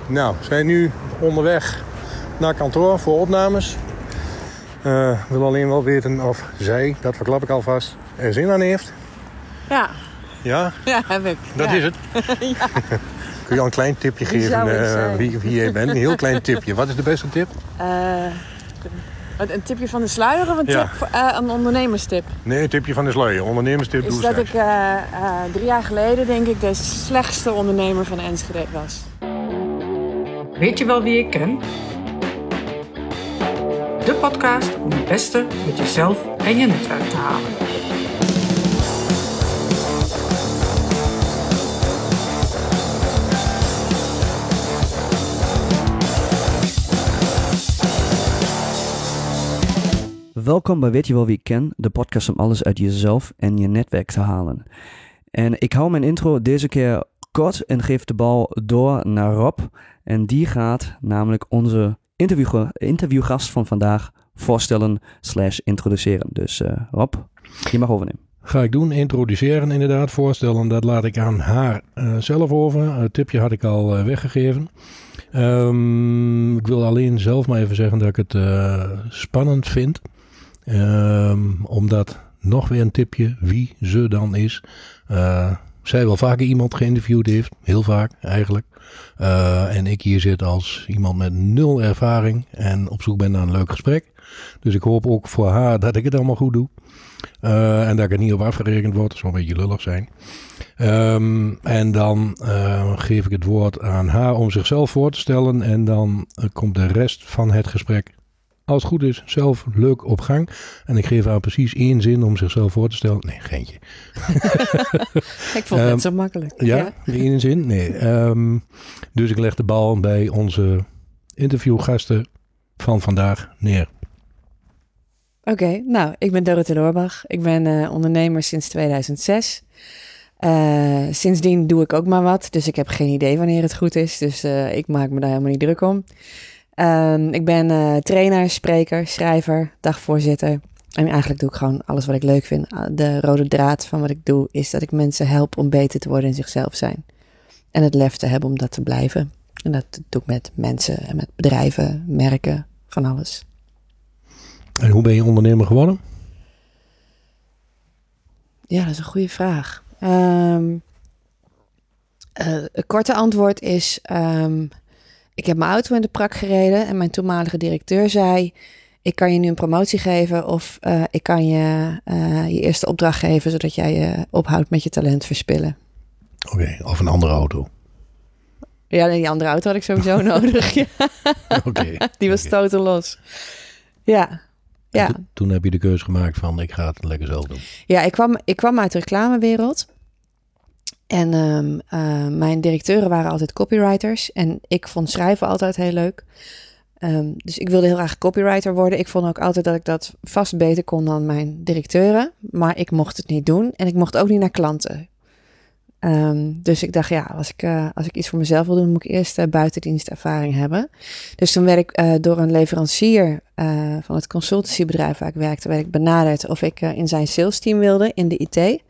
Nou, we zijn nu onderweg naar kantoor voor opnames. Wil alleen wel weten of zij, dat verklap ik alvast, er zin aan heeft. Ja. Ja? Ja, heb ik. Dat is het? Ja. Kun je al een klein tipje geven wie jij bent? Een heel klein tipje. Wat is de beste tip? Een tipje van de sluier of een tip, een ondernemerstip? Nee, een tipje van de sluier. Ondernemerstip doe is dat ik 3 jaar geleden, denk ik, de slechtste ondernemer van Enschede was. Weet je wel wie ik ken? De podcast om het beste met jezelf en je netwerk te halen. Welkom bij Weet je wel wie ik ken, de podcast om alles uit jezelf en je netwerk te halen. En ik hou mijn intro deze keer kort en geef de bal door naar Rob. En die gaat namelijk onze interviewgast van vandaag voorstellen / introduceren. Dus Rob, je mag overnemen. Ga ik doen, introduceren inderdaad, voorstellen. Dat laat ik aan haar zelf over. Het tipje had ik al weggegeven. Ik wil alleen zelf maar even zeggen dat ik het spannend vind. Omdat, nog weer een tipje, wie ze dan is. Zij wel vaker iemand geïnterviewd heeft. Heel vaak eigenlijk. En ik hier zit als iemand met 0 ervaring. En op zoek ben naar een leuk gesprek. Dus ik hoop ook voor haar dat ik het allemaal goed doe. En dat ik er niet op afgerekend word. Dat zou een beetje lullig zijn. En dan geef ik het woord aan haar om zichzelf voor te stellen. En dan komt de rest van het gesprek, als het goed is, zelf leuk op gang. En ik geef haar precies 1 zin om zichzelf voor te stellen. Nee, geintje. Ik vond het zo makkelijk. Ja, 1 zin? Nee. Dus ik leg de bal bij onze interviewgasten van vandaag neer. Oké, nou, ik ben Dorothee Loorbach. Ik ben ondernemer sinds 2006. Sindsdien doe ik ook maar wat. Dus ik heb geen idee wanneer het goed is. Dus ik maak me daar helemaal niet druk om. Ik ben trainer, spreker, schrijver, dagvoorzitter. En eigenlijk doe ik gewoon alles wat ik leuk vind. De rode draad van wat ik doe is dat ik mensen help om beter te worden in zichzelf zijn. En het lef te hebben om dat te blijven. En dat doe ik met mensen en met bedrijven, merken, van alles. En hoe ben je ondernemer geworden? Ja, dat is een goede vraag. Het korte antwoord is, ik heb mijn auto in de prak gereden en mijn toenmalige directeur zei, ik kan je nu een promotie geven of ik kan je je eerste opdracht geven, zodat jij je ophoudt met je talent verspillen. Oké, of een andere auto. Ja, die andere auto had ik sowieso nodig. Ja. Okay. Die was totaal los. Ja. Ja. Toen heb je de keuze gemaakt van ik ga het lekker zelf doen. Ja, ik kwam uit de reclamewereld. En mijn directeuren waren altijd copywriters. En ik vond schrijven altijd heel leuk. Dus ik wilde heel graag copywriter worden. Ik vond ook altijd dat ik dat vast beter kon dan mijn directeuren. Maar ik mocht het niet doen. En ik mocht ook niet naar klanten. Dus ik dacht, ja, als ik iets voor mezelf wil doen, moet ik eerst buitendienstervaring hebben. Dus toen werd ik door een leverancier van het consultancybedrijf waar ik werkte, werd ik benaderd of ik in zijn salesteam wilde in de IT.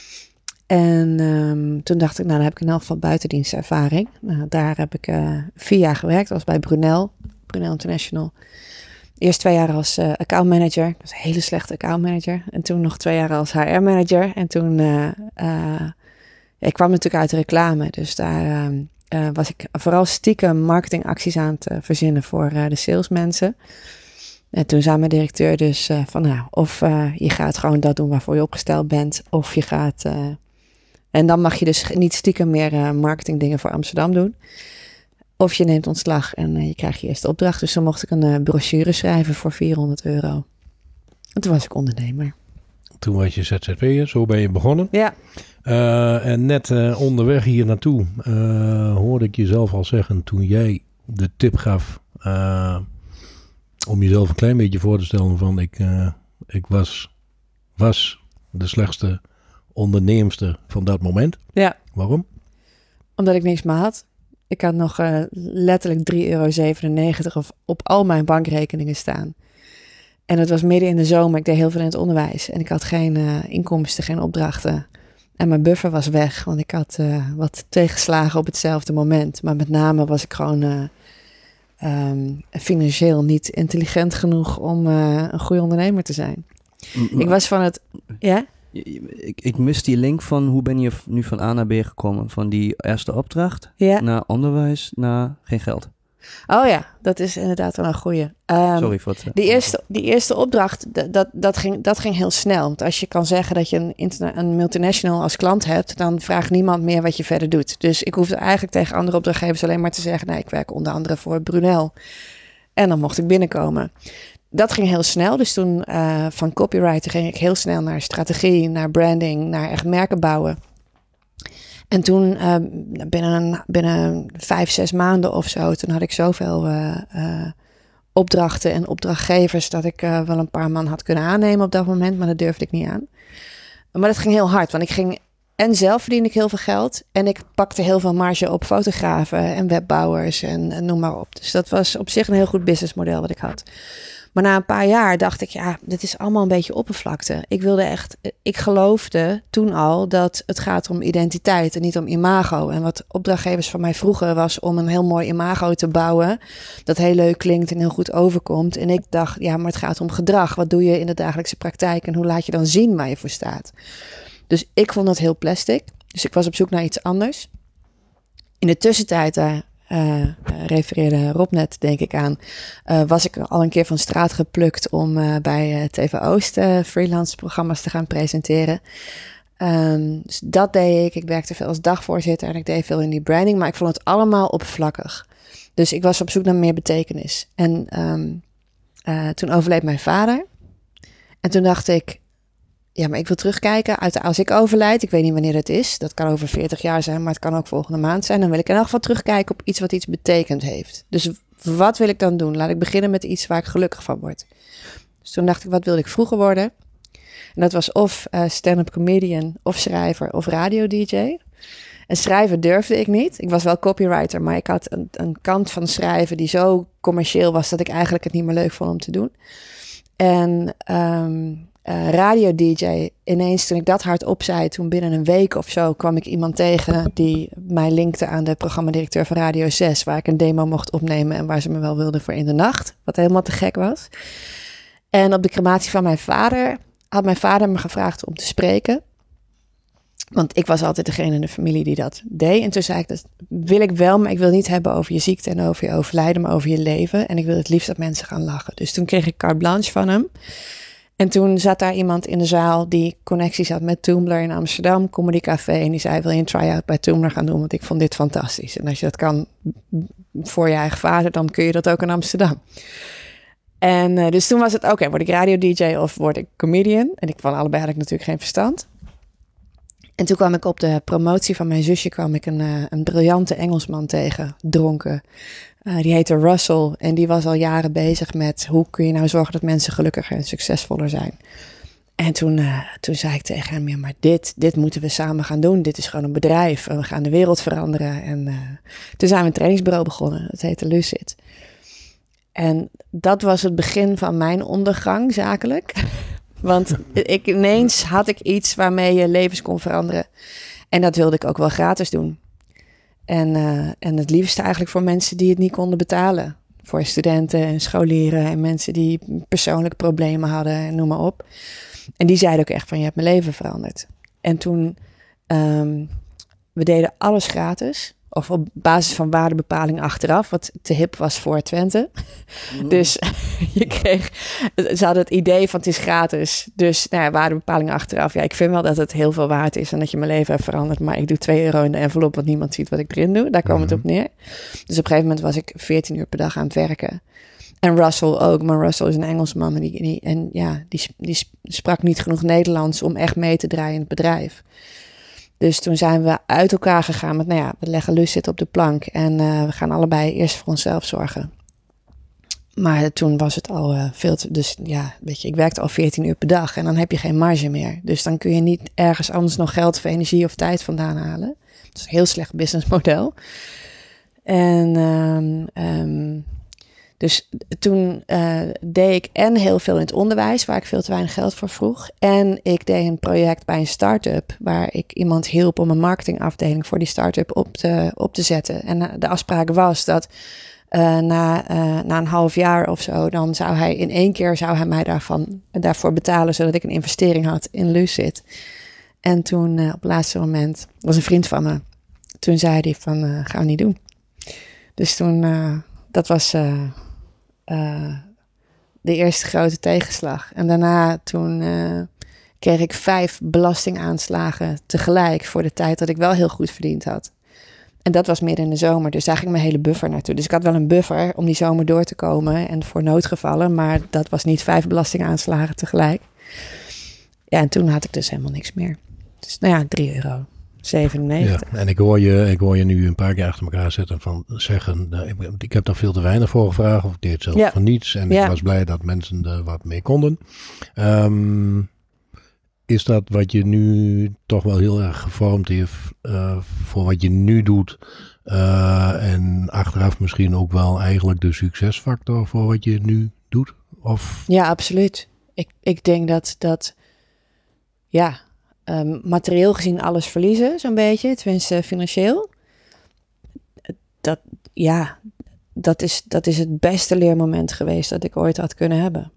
En toen dacht ik, nou, dan heb ik in elk geval buitendienstervaring. Daar heb ik 4 jaar gewerkt, dat was bij Brunel International. Eerst 2 jaar als accountmanager, dat was een hele slechte accountmanager. En toen nog 2 jaar als HR-manager. En toen... ik kwam natuurlijk uit de reclame, dus daar was ik vooral stiekem marketingacties aan het verzinnen voor de salesmensen. En toen zei mijn directeur dus van nou, of je gaat gewoon dat doen waarvoor je opgesteld bent, of je gaat... en dan mag je dus niet stiekem meer marketingdingen voor Amsterdam doen. Of je neemt ontslag en je krijgt je eerste opdracht. Dus dan mocht ik een brochure schrijven voor €400. En toen was ik ondernemer. Toen was je ZZP'er, zo ben je begonnen. Ja. En net onderweg hier naartoe hoorde ik jezelf al zeggen toen jij de tip gaf om jezelf een klein beetje voor te stellen van ik was de slechtste onderneemster van dat moment. Ja. Waarom? Omdat ik niks meer had. Ik had nog letterlijk €3,97 op al mijn bankrekeningen staan. En het was midden in de zomer. Ik deed heel veel in het onderwijs. En ik had geen inkomsten, geen opdrachten. En mijn buffer was weg, want ik had wat tegenslagen op hetzelfde moment. Maar met name was ik gewoon financieel niet intelligent genoeg om een goede ondernemer te zijn. Ik was van het... Ja? Ik mis die link van hoe ben je nu van A naar B gekomen? Van die eerste opdracht naar onderwijs naar geen geld. Oh ja, dat is inderdaad wel een goeie. Sorry voor het... Die eerste opdracht, dat ging heel snel. Want als je kan zeggen dat je een multinational als klant hebt, dan vraagt niemand meer wat je verder doet. Dus ik hoefde eigenlijk tegen andere opdrachtgevers alleen maar te zeggen, nee, ik werk onder andere voor Brunel. En dan mocht ik binnenkomen. Dat ging heel snel. Dus toen van copywriter ging ik heel snel naar strategie, naar branding, naar echt merken bouwen. En toen binnen 5-6 maanden of zo, toen had ik zoveel opdrachten en opdrachtgevers dat ik wel een paar man had kunnen aannemen op dat moment, maar dat durfde ik niet aan. Maar dat ging heel hard, want ik ging en zelf verdiende ik heel veel geld en ik pakte heel veel marge op fotografen en webbouwers en noem maar op. Dus dat was op zich een heel goed businessmodel wat ik had. Maar na een paar jaar dacht ik, ja, dit is allemaal een beetje oppervlakte. Ik geloofde toen al dat het gaat om identiteit en niet om imago. En wat opdrachtgevers van mij vroegen was om een heel mooi imago te bouwen. Dat heel leuk klinkt en heel goed overkomt. En ik dacht, ja, maar het gaat om gedrag. Wat doe je in de dagelijkse praktijk en hoe laat je dan zien waar je voor staat? Dus ik vond dat heel plastic. Dus ik was op zoek naar iets anders. In de tussentijd... refereerde Rob net, denk ik aan, was ik al een keer van straat geplukt om bij TV Oost freelance programma's te gaan presenteren. Dus dat deed ik. Ik werkte veel als dagvoorzitter en ik deed veel in die branding, maar ik vond het allemaal oppervlakkig. Dus ik was op zoek naar meer betekenis. En toen overleed mijn vader. En toen dacht ik, ja, maar ik wil terugkijken. Als ik overlijd, ik weet niet wanneer dat is. Dat kan over 40 jaar zijn, maar het kan ook volgende maand zijn. Dan wil ik in elk geval terugkijken op iets wat iets betekend heeft. Dus wat wil ik dan doen? Laat ik beginnen met iets waar ik gelukkig van word. Dus toen dacht ik, wat wilde ik vroeger worden? En dat was of stand-up comedian, of schrijver, of radio-dj. En schrijven durfde ik niet. Ik was wel copywriter, maar ik had een kant van schrijven die zo commercieel was dat ik eigenlijk het niet meer leuk vond om te doen. En... radio-dj, ineens toen ik dat hardop zei, toen binnen een week of zo kwam ik iemand tegen die mij linkte aan de programmadirecteur van Radio 6, waar ik een demo mocht opnemen en waar ze me wel wilden voor in de nacht, wat helemaal te gek was. En op de crematie van mijn vader had mijn vader me gevraagd om te spreken, want ik was altijd degene in de familie die dat deed. En toen zei ik, dat wil ik wel, maar ik wil niet hebben over je ziekte en over je overlijden, maar over je leven. En ik wil het liefst dat mensen gaan lachen. Dus toen kreeg ik carte blanche van hem. En toen zat daar iemand in de zaal die connecties had met Tumblr in Amsterdam, Comedy Café. En die zei, wil je een try-out bij Tumblr gaan doen? Want ik vond dit fantastisch. En als je dat kan voor je eigen vader, dan kun je dat ook in Amsterdam. En dus toen was het, oké, word ik radio-dj of word ik comedian? En van allebei had ik natuurlijk geen verstand. En toen kwam ik op de promotie van mijn zusje, kwam ik een briljante Engelsman tegen, dronken. Die heette Russell en die was al jaren bezig met hoe kun je nou zorgen dat mensen gelukkiger en succesvoller zijn. En toen zei ik tegen hem, ja, maar dit moeten we samen gaan doen. Dit is gewoon een bedrijf en we gaan de wereld veranderen. En toen zijn we een trainingsbureau begonnen. Dat heette Lucid. En dat was het begin van mijn ondergang zakelijk. Want ineens had ik iets waarmee je levens kon veranderen. En dat wilde ik ook wel gratis doen. En het liefste eigenlijk voor mensen die het niet konden betalen. Voor studenten en scholieren en mensen die persoonlijk problemen hadden en noem maar op. En die zeiden ook echt van, je hebt mijn leven veranderd. En toen, we deden alles gratis. Of op basis van waardebepaling achteraf, wat te hip was voor Twente. Dus je kreeg, ze hadden het idee van het is gratis. Dus nou ja, waardebepaling achteraf. Ja, ik vind wel dat het heel veel waard is en dat je mijn leven heeft veranderd. Maar ik doe €2 in de envelop, want niemand ziet wat ik erin doe. Daar kwam het op neer. Dus op een gegeven moment was ik 14 uur per dag aan het werken. En Russell ook, maar Russell is een Engelsman. En die sprak niet genoeg Nederlands om echt mee te draaien in het bedrijf. Dus toen zijn we uit elkaar gegaan met, nou ja, we leggen Lucid op de plank en we gaan allebei eerst voor onszelf zorgen. Maar toen was het al veel te, dus ja, weet je, ik werkte al 14 uur per dag en dan heb je geen marge meer. Dus dan kun je niet ergens anders nog geld of energie of tijd vandaan halen. Dat is een heel slecht businessmodel. En Dus toen deed ik en heel veel in het onderwijs, waar ik veel te weinig geld voor vroeg. En ik deed een project bij een start-up, waar ik iemand hielp om een marketingafdeling voor die start-up op te zetten. En de afspraak was dat na een half jaar of zo, dan zou hij in 1 keer mij daarvoor betalen, zodat ik een investering had in Lucid. En toen op het laatste moment, was een vriend van me, toen zei hij van, gaan we niet doen. Dus toen, dat was de eerste grote tegenslag. En daarna toen kreeg ik 5 belastingaanslagen tegelijk voor de tijd dat ik wel heel goed verdiend had. En dat was midden in de zomer, dus daar ging mijn hele buffer naartoe. Dus ik had wel een buffer om die zomer door te komen en voor noodgevallen, maar dat was niet 5 belastingaanslagen tegelijk. Ja, en toen had ik dus helemaal niks meer. Dus nou ja, €3,97. Ja, en ik hoor je nu een paar keer achter elkaar zeggen, ik heb daar veel te weinig voor gevraagd, of ik deed zelf van niets. En ik was blij dat mensen er wat mee konden. Is dat wat je nu toch wel heel erg gevormd heeft voor wat je nu doet? En achteraf misschien ook wel eigenlijk de succesfactor voor wat je nu doet? Of? Ja, absoluut. Ik denk dat materieel gezien alles verliezen, zo'n beetje, tenminste financieel. Dat is het beste leermoment geweest dat ik ooit had kunnen hebben.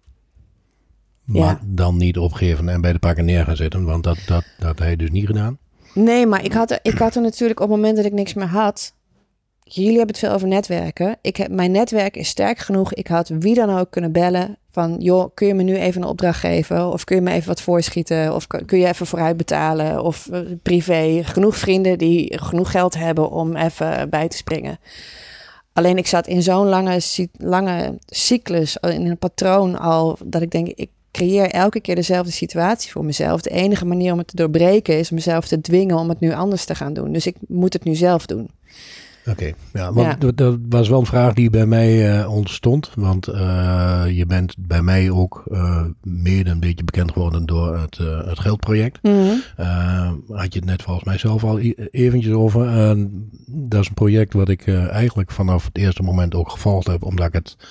Maar dan niet opgeven en bij de pakken neer gaan zitten, want dat heb je dus niet gedaan. Nee, maar ik had er natuurlijk op het moment dat ik niks meer had. Jullie hebben het veel over netwerken. Mijn netwerk is sterk genoeg. Ik had wie dan ook kunnen bellen van, joh, kun je me nu even een opdracht geven? Of kun je me even wat voorschieten? Of kun je even vooruit betalen? Of privé. Genoeg vrienden die genoeg geld hebben om even bij te springen. Alleen ik zat in zo'n lange cyclus, in een patroon al, dat ik denk, ik creëer elke keer dezelfde situatie voor mezelf. De enige manier om het te doorbreken is mezelf te dwingen om het nu anders te gaan doen. Dus ik moet het nu zelf doen. Oké, want dat was wel een vraag die bij mij ontstond. Want je bent bij mij ook mede een beetje bekend geworden door het geldproject. Mm-hmm. Had je het net volgens mij zelf al eventjes over. Dat is een project wat ik eigenlijk vanaf het eerste moment ook gevolgd heb. Omdat ik het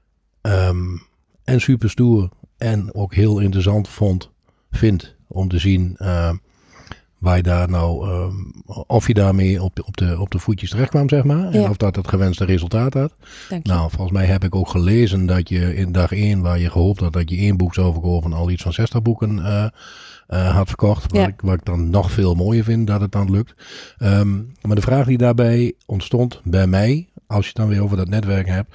en super stoer en ook heel interessant vind om te zien waar je daar nou, of je daarmee op de voetjes terecht kwam, zeg maar. En of dat het gewenste resultaat had. Dank je. Nou, volgens mij heb ik ook gelezen dat je in dag 1, waar je gehoopt had dat je 1 boek zou verkopen, al iets van 60 boeken had verkocht. Wat ik dan nog veel mooier vind, dat het dan lukt. Maar de vraag die daarbij ontstond bij mij, als je het dan weer over dat netwerk hebt,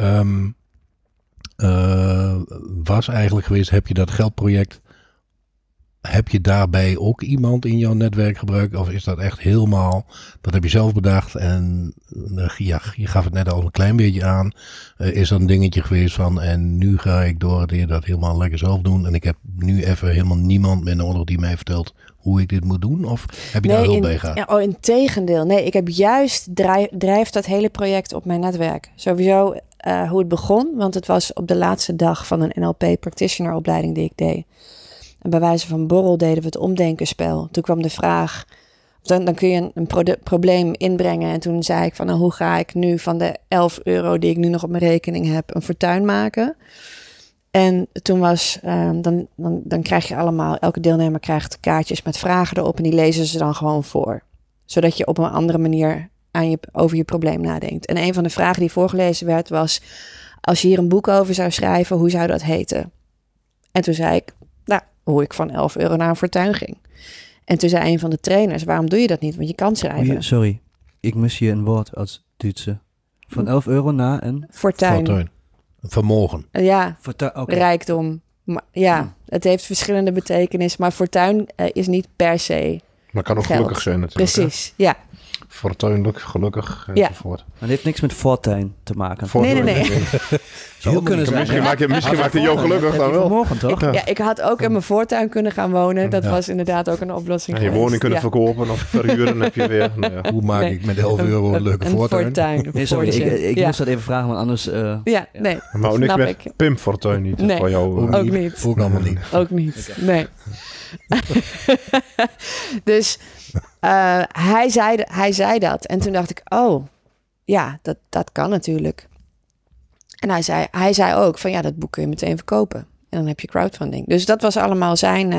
was eigenlijk geweest, heb je dat geldproject, heb je daarbij ook iemand in jouw netwerk gebruikt? Of is dat echt helemaal, dat heb je zelf bedacht en je gaf het net al een klein beetje aan. Is dat een dingetje geweest van, en nu ga ik door dat helemaal lekker zelf doen. En ik heb nu even helemaal niemand meer nodig die mij vertelt hoe ik dit moet doen? Of heb je daar hulp bij gehad? Ja, integendeel. Nee, ik heb juist drijft dat hele project op mijn netwerk. Sowieso hoe het begon, want het was op de laatste dag van een NLP practitioner opleiding die ik deed. En bij wijze van borrel deden we het omdenkenspel. Toen kwam de vraag, dan kun je een probleem inbrengen. En toen zei ik van, nou, hoe ga ik nu van de €11 die ik nu nog op mijn rekening heb, een fortuin maken? En toen was, dan krijg je allemaal, elke deelnemer krijgt kaartjes met vragen erop en die lezen ze dan gewoon voor. Zodat je op een andere manier over je probleem nadenkt. En een van de vragen die voorgelezen werd was, als je hier een boek over zou schrijven, hoe zou dat heten? En toen zei ik, hoe ik van €11 naar een fortuin ging. En toen zei een van de trainers, waarom doe je dat niet? Want je kan schrijven. Sorry, ik mis hier een woord als Duitse. Van €11 naar een fortuin. Vermogen. Ja, okay. Rijkdom. Maar, het heeft verschillende betekenissen, maar fortuin is niet per se maar kan ook geld. Gelukkig zijn natuurlijk. Precies, ja. Fortuinlijk, gelukkig enzovoort. Ja. Het heeft niks met fortuin te maken. Nee. Zou ook kunnen zijn. Misschien maakt hij jou gelukkig dan wel. Vermogen, toch? Ik had ook in mijn voortuin kunnen gaan wonen. Dat was inderdaad ook een oplossing. Je woning kunnen verkopen of verhuren heb je weer. Nou ja. Hoe maak ik met €11 een leuke fortuin? Nee, sorry, ik moest dat even vragen, want anders... nee. Maar ook niks met Pim Fortuin niet. Nee, voor jou, ook niet. Ook allemaal niet. Ook niet, nee. Dus hij zei dat. En toen dacht ik, dat kan natuurlijk. En hij zei ook van dat boek kun je meteen verkopen. En dan heb je crowdfunding. Dus dat was allemaal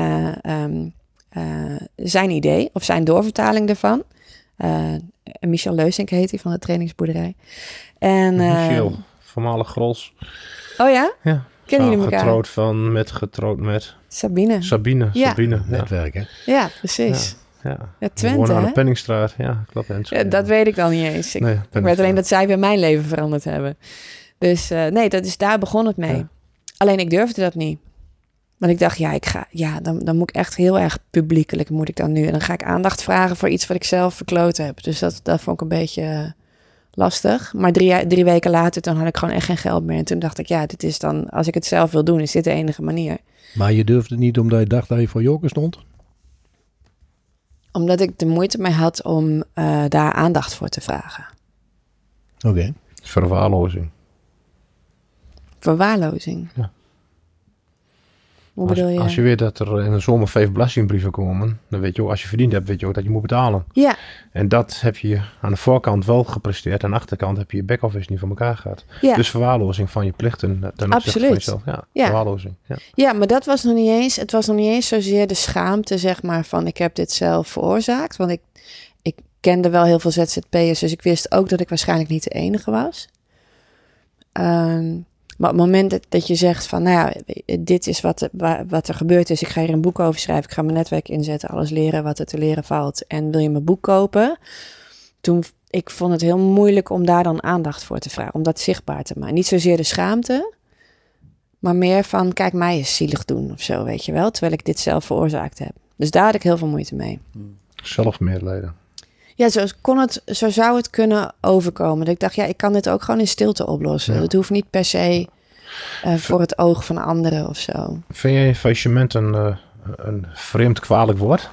zijn idee of zijn doorvertaling ervan. Michel Leusink heet hij van de trainingsboerderij. En, Michel, voormalig Grols. Oh ja? Ja. Kennen jullie elkaar? Getrouwd met Sabine. Sabine. Netwerk, hè? Ja, precies. Ja. Twente, wonen aan hè? de Penningstraat. Ja, klopt. Ja, dat weet ik dan niet eens. Ik weet alleen dat zij weer mijn leven veranderd hebben. Dus daar begon het mee. Ja. Alleen ik durfde dat niet. Want ik dacht, dan moet ik echt heel erg publiekelijk moet ik dan nu. En dan ga ik aandacht vragen voor iets wat ik zelf verkloot heb. Dus dat vond ik een beetje lastig. Maar 3 weken later, toen had ik gewoon echt geen geld meer. En toen dacht ik, dit is dan, als ik het zelf wil doen, is dit de enige manier. Maar je durfde niet omdat je dacht dat je voor joker stond? Omdat ik de moeite mee had om daar aandacht voor te vragen. Oké. Verwaarlozing. Verwaarlozing? Ja. Hoe bedoel je? Als je weet dat er in de zomer 5 belastingbrieven komen, dan weet je ook, als je verdiend hebt, weet je ook dat je moet betalen. Ja. En dat heb je aan de voorkant wel gepresteerd. Aan de achterkant heb je je back-office niet voor elkaar gehad. Ja. Dus verwaarlozing van je plichten ten opzichte van jezelf. Ja, verwaarlozing. Ja, maar dat was nog niet eens. Het was nog niet eens zozeer de schaamte, zeg maar, van ik heb dit zelf veroorzaakt. Want ik kende wel heel veel ZZP'ers, dus ik wist ook dat ik waarschijnlijk niet de enige was. Maar op het moment dat je zegt van, dit is wat er gebeurd is. Ik ga hier een boek over schrijven. Ik ga mijn netwerk inzetten. Alles leren wat er te leren valt. En wil je mijn boek kopen? Ik vond het heel moeilijk om daar dan aandacht voor te vragen. Om dat zichtbaar te maken. Niet zozeer de schaamte. Maar meer van, kijk mij eens zielig doen of zo, weet je wel. Terwijl ik dit zelf veroorzaakt heb. Dus daar had ik heel veel moeite mee. Zelfmedelijden. Ja, zo zou het kunnen overkomen. Dat ik dacht, ik kan dit ook gewoon in stilte oplossen. Ja. Het hoeft niet per se voor het oog van anderen of zo. Vind jij faillissement een vreemd kwalijk woord?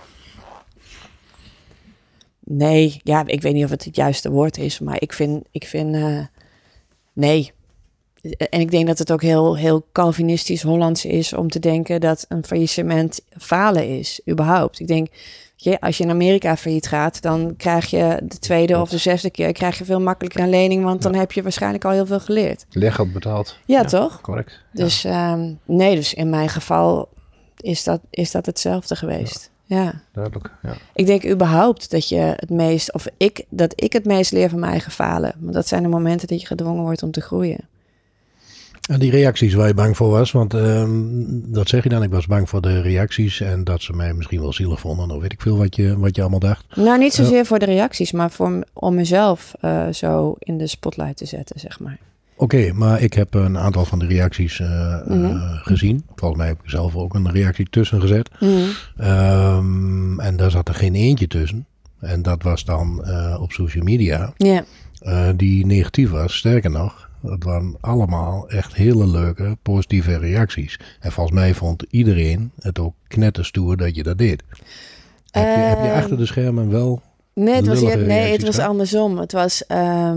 Nee, ik weet niet of het juiste woord is, maar ik vind nee. En ik denk dat het ook heel, heel Calvinistisch Hollands is om te denken dat een faillissement falen is, überhaupt. Ik denk, als je in Amerika failliet gaat, dan krijg je de 2e of de 6e keer veel makkelijker een lening, want dan heb je waarschijnlijk al heel veel geleerd. Leergeld betaald. Ja, toch? Correct. Dus dus in mijn geval is dat hetzelfde geweest. Ja. Duidelijk, ja. Ik denk überhaupt dat je dat ik het meest leer van mijn eigen falen. Want dat zijn de momenten dat je gedwongen wordt om te groeien. En die reacties waar je bang voor was, want dat zeg je dan, ik was bang voor de reacties en dat ze mij misschien wel zielig vonden, of weet ik veel wat je allemaal dacht. Nou, niet zozeer voor de reacties, maar om mezelf zo in de spotlight te zetten, zeg maar. Oké, maar ik heb een aantal van de reacties gezien. Volgens mij heb ik zelf ook een reactie tussen gezet. En daar zat er geen eentje tussen. En dat was dan op social media, die negatief was. Sterker nog, het waren allemaal echt hele leuke, positieve reacties. En volgens mij vond iedereen het ook knetterstoer dat je dat deed. Heb je achter de schermen wel... Nee, het was gehad? andersom. Het was,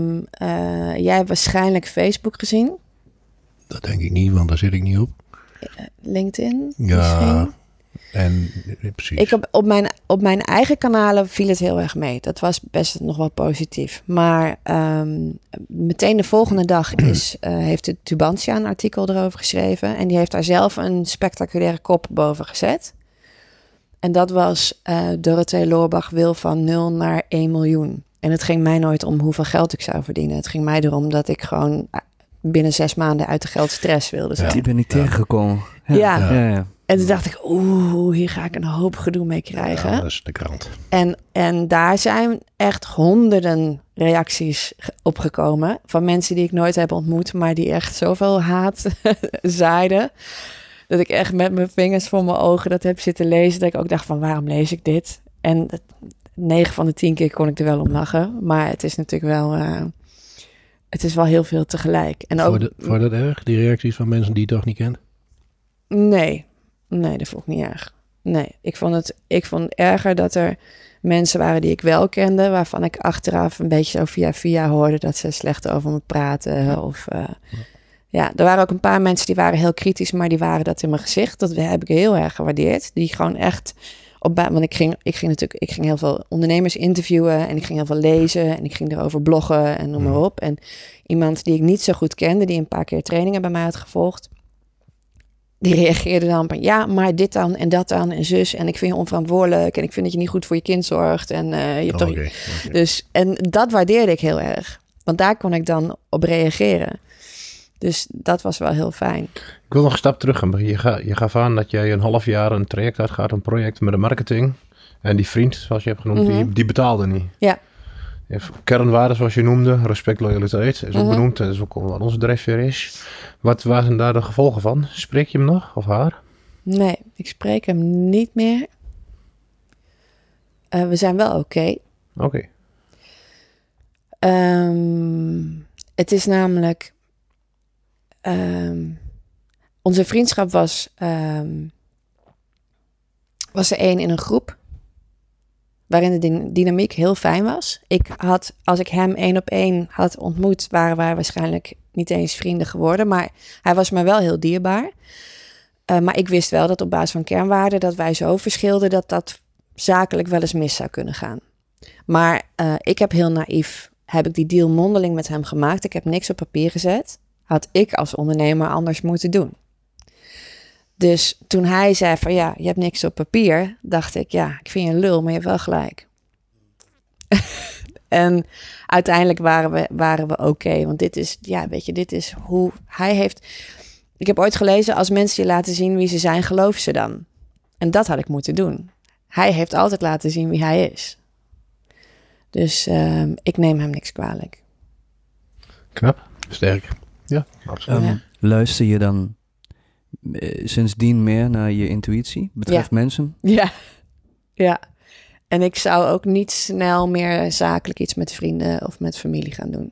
jij hebt waarschijnlijk Facebook gezien. Dat denk ik niet, want daar zit ik niet op. LinkedIn Ja, misschien. en precies. Op mijn eigen kanalen viel het heel erg mee. Dat was best nog wel positief. Maar meteen de volgende dag heeft de Tubantia een artikel erover geschreven. En die heeft daar zelf een spectaculaire kop boven gezet. En dat was Dorothee Loorbach wil van 0 naar 1 miljoen. En het ging mij nooit om hoeveel geld ik zou verdienen. Het ging mij erom dat ik gewoon binnen 6 maanden uit de geldstress wilde zijn. Die ben ik tegengekomen. Ja. En toen dacht ik, hier ga ik een hoop gedoe mee krijgen. Ja, dat is de krant. En daar zijn echt honderden reacties opgekomen van mensen die ik nooit heb ontmoet, maar die echt zoveel haat zaaiden. Dat ik echt met mijn vingers voor mijn ogen dat heb zitten lezen. Dat ik ook dacht van, waarom lees ik dit? En 9 van de 10 keer kon ik er wel om lachen. Maar het is natuurlijk wel... het is wel heel veel tegelijk. En ook, Vond je dat erg? Die reacties van mensen die je toch niet kent? Nee, dat vond ik niet erg. Nee, ik vond het erger dat er mensen waren die ik wel kende, waarvan ik achteraf een beetje zo via hoorde dat ze slecht over me praten. Of er waren ook een paar mensen die waren heel kritisch, maar die waren dat in mijn gezicht. Dat heb ik heel erg gewaardeerd. Die gewoon echt Want ik ging heel veel ondernemers interviewen en ik ging heel veel lezen en ik ging erover bloggen en noem maar op. En iemand die ik niet zo goed kende, die een paar keer trainingen bij mij had gevolgd, die reageerde dan van ja, maar dit dan en dat dan en zus en ik vind je onverantwoordelijk en ik vind dat je niet goed voor je kind zorgt en je hebt toch. Oké. Dus en dat waardeerde ik heel erg, want daar kon ik dan op reageren. Dus dat was wel heel fijn. Ik wil nog een stap terug. Je gaf aan dat jij een half jaar een traject uitgaat, een project met de marketing. En die vriend, zoals je hebt genoemd, die betaalde niet. Ja. Je hebt kernwaarden, zoals je noemde, respect, loyaliteit. Is ook benoemd. Dat is ook wat onze drijfveer is. Wat waren daar de gevolgen van? Spreek je hem nog of haar? Nee, ik spreek hem niet meer. We zijn wel oké. Oké. Het is namelijk... onze vriendschap was er één in een groep waarin de dynamiek heel fijn was. Als ik hem 1-op-1 had ontmoet, waren wij waarschijnlijk niet eens vrienden geworden, maar hij was me wel heel dierbaar. Maar ik wist wel dat op basis van kernwaarden dat wij zo verschilden dat zakelijk wel eens mis zou kunnen gaan. Maar ik heb heel naïef, heb ik die deal mondeling met hem gemaakt. Ik heb niks op papier gezet. Had ik als ondernemer anders moeten doen. Dus toen hij zei van ja, je hebt niks op papier, dacht ik ja, ik vind je een lul, maar je hebt wel gelijk. En uiteindelijk waren we oké, want dit is hoe hij heeft. Ik heb ooit gelezen, als mensen je laten zien wie ze zijn, geloof ze dan. En dat had ik moeten doen. Hij heeft altijd laten zien wie hij is. Dus ik neem hem niks kwalijk. Knap. Sterk. Ja, absoluut. Luister je dan sindsdien meer naar je intuïtie betreft mensen? Ja. En ik zou ook niet snel meer zakelijk iets met vrienden of met familie gaan doen.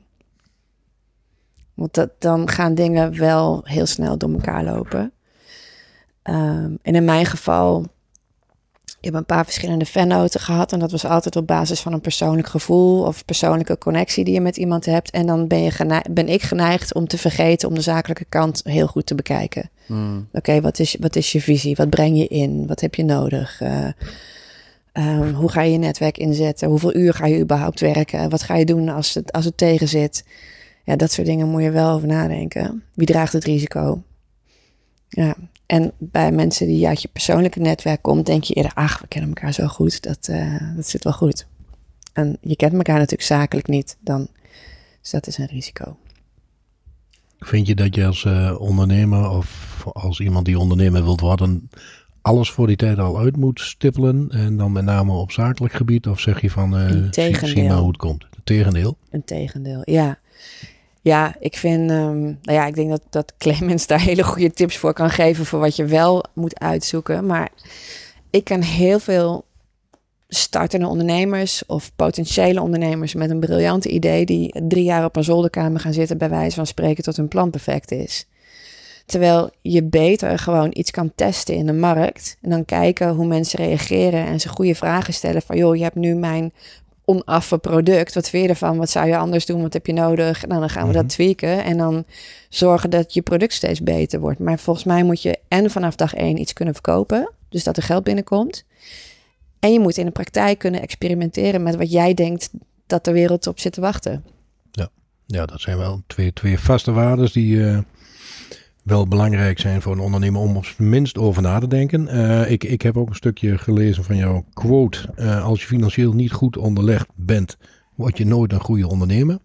Want dan gaan dingen wel heel snel door elkaar lopen. En in mijn geval, ik heb een paar verschillende vennoten gehad. En dat was altijd op basis van een persoonlijk gevoel of persoonlijke connectie die je met iemand hebt. En dan ben ik geneigd om te vergeten om de zakelijke kant heel goed te bekijken. Oké, wat is je visie? Wat breng je in? Wat heb je nodig? Hoe ga je je netwerk inzetten? Hoeveel uur ga je überhaupt werken? Wat ga je doen als het tegen zit? Ja, dat soort dingen moet je wel over nadenken. Wie draagt het risico? Ja, en bij mensen die uit je persoonlijke netwerk komt, denk je eerder, we kennen elkaar zo goed, dat zit wel goed. En je kent elkaar natuurlijk zakelijk niet, dus dat is een risico. Vind je dat je als ondernemer of als iemand die ondernemer wilt worden, alles voor die tijd al uit moet stippelen en dan met name op zakelijk gebied? Of zeg je van, zie maar hoe het komt? Tegendeel? Een tegendeel, ja. Ja, ik vind, ik denk dat Clemens daar hele goede tips voor kan geven voor wat je wel moet uitzoeken. Maar ik ken heel veel startende ondernemers of potentiële ondernemers met een briljante idee die 3 jaar op een zolderkamer gaan zitten bij wijze van spreken tot hun plan perfect is. Terwijl je beter gewoon iets kan testen in de markt en dan kijken hoe mensen reageren en ze goede vragen stellen van joh, je hebt nu mijn onaffe product. Wat vind je ervan? Wat zou je anders doen? Wat heb je nodig? Nou, dan gaan we dat tweaken en dan zorgen dat je product steeds beter wordt. Maar volgens mij moet je vanaf dag 1 iets kunnen verkopen, dus dat er geld binnenkomt. En je moet in de praktijk kunnen experimenteren met wat jij denkt dat de wereld op zit te wachten. Ja, dat zijn wel twee vaste waarden die wel belangrijk zijn voor een ondernemer om op zijn minst over na te denken. Ik heb ook een stukje gelezen van jouw quote. Als je financieel niet goed onderlegd bent, word je nooit een goede ondernemer.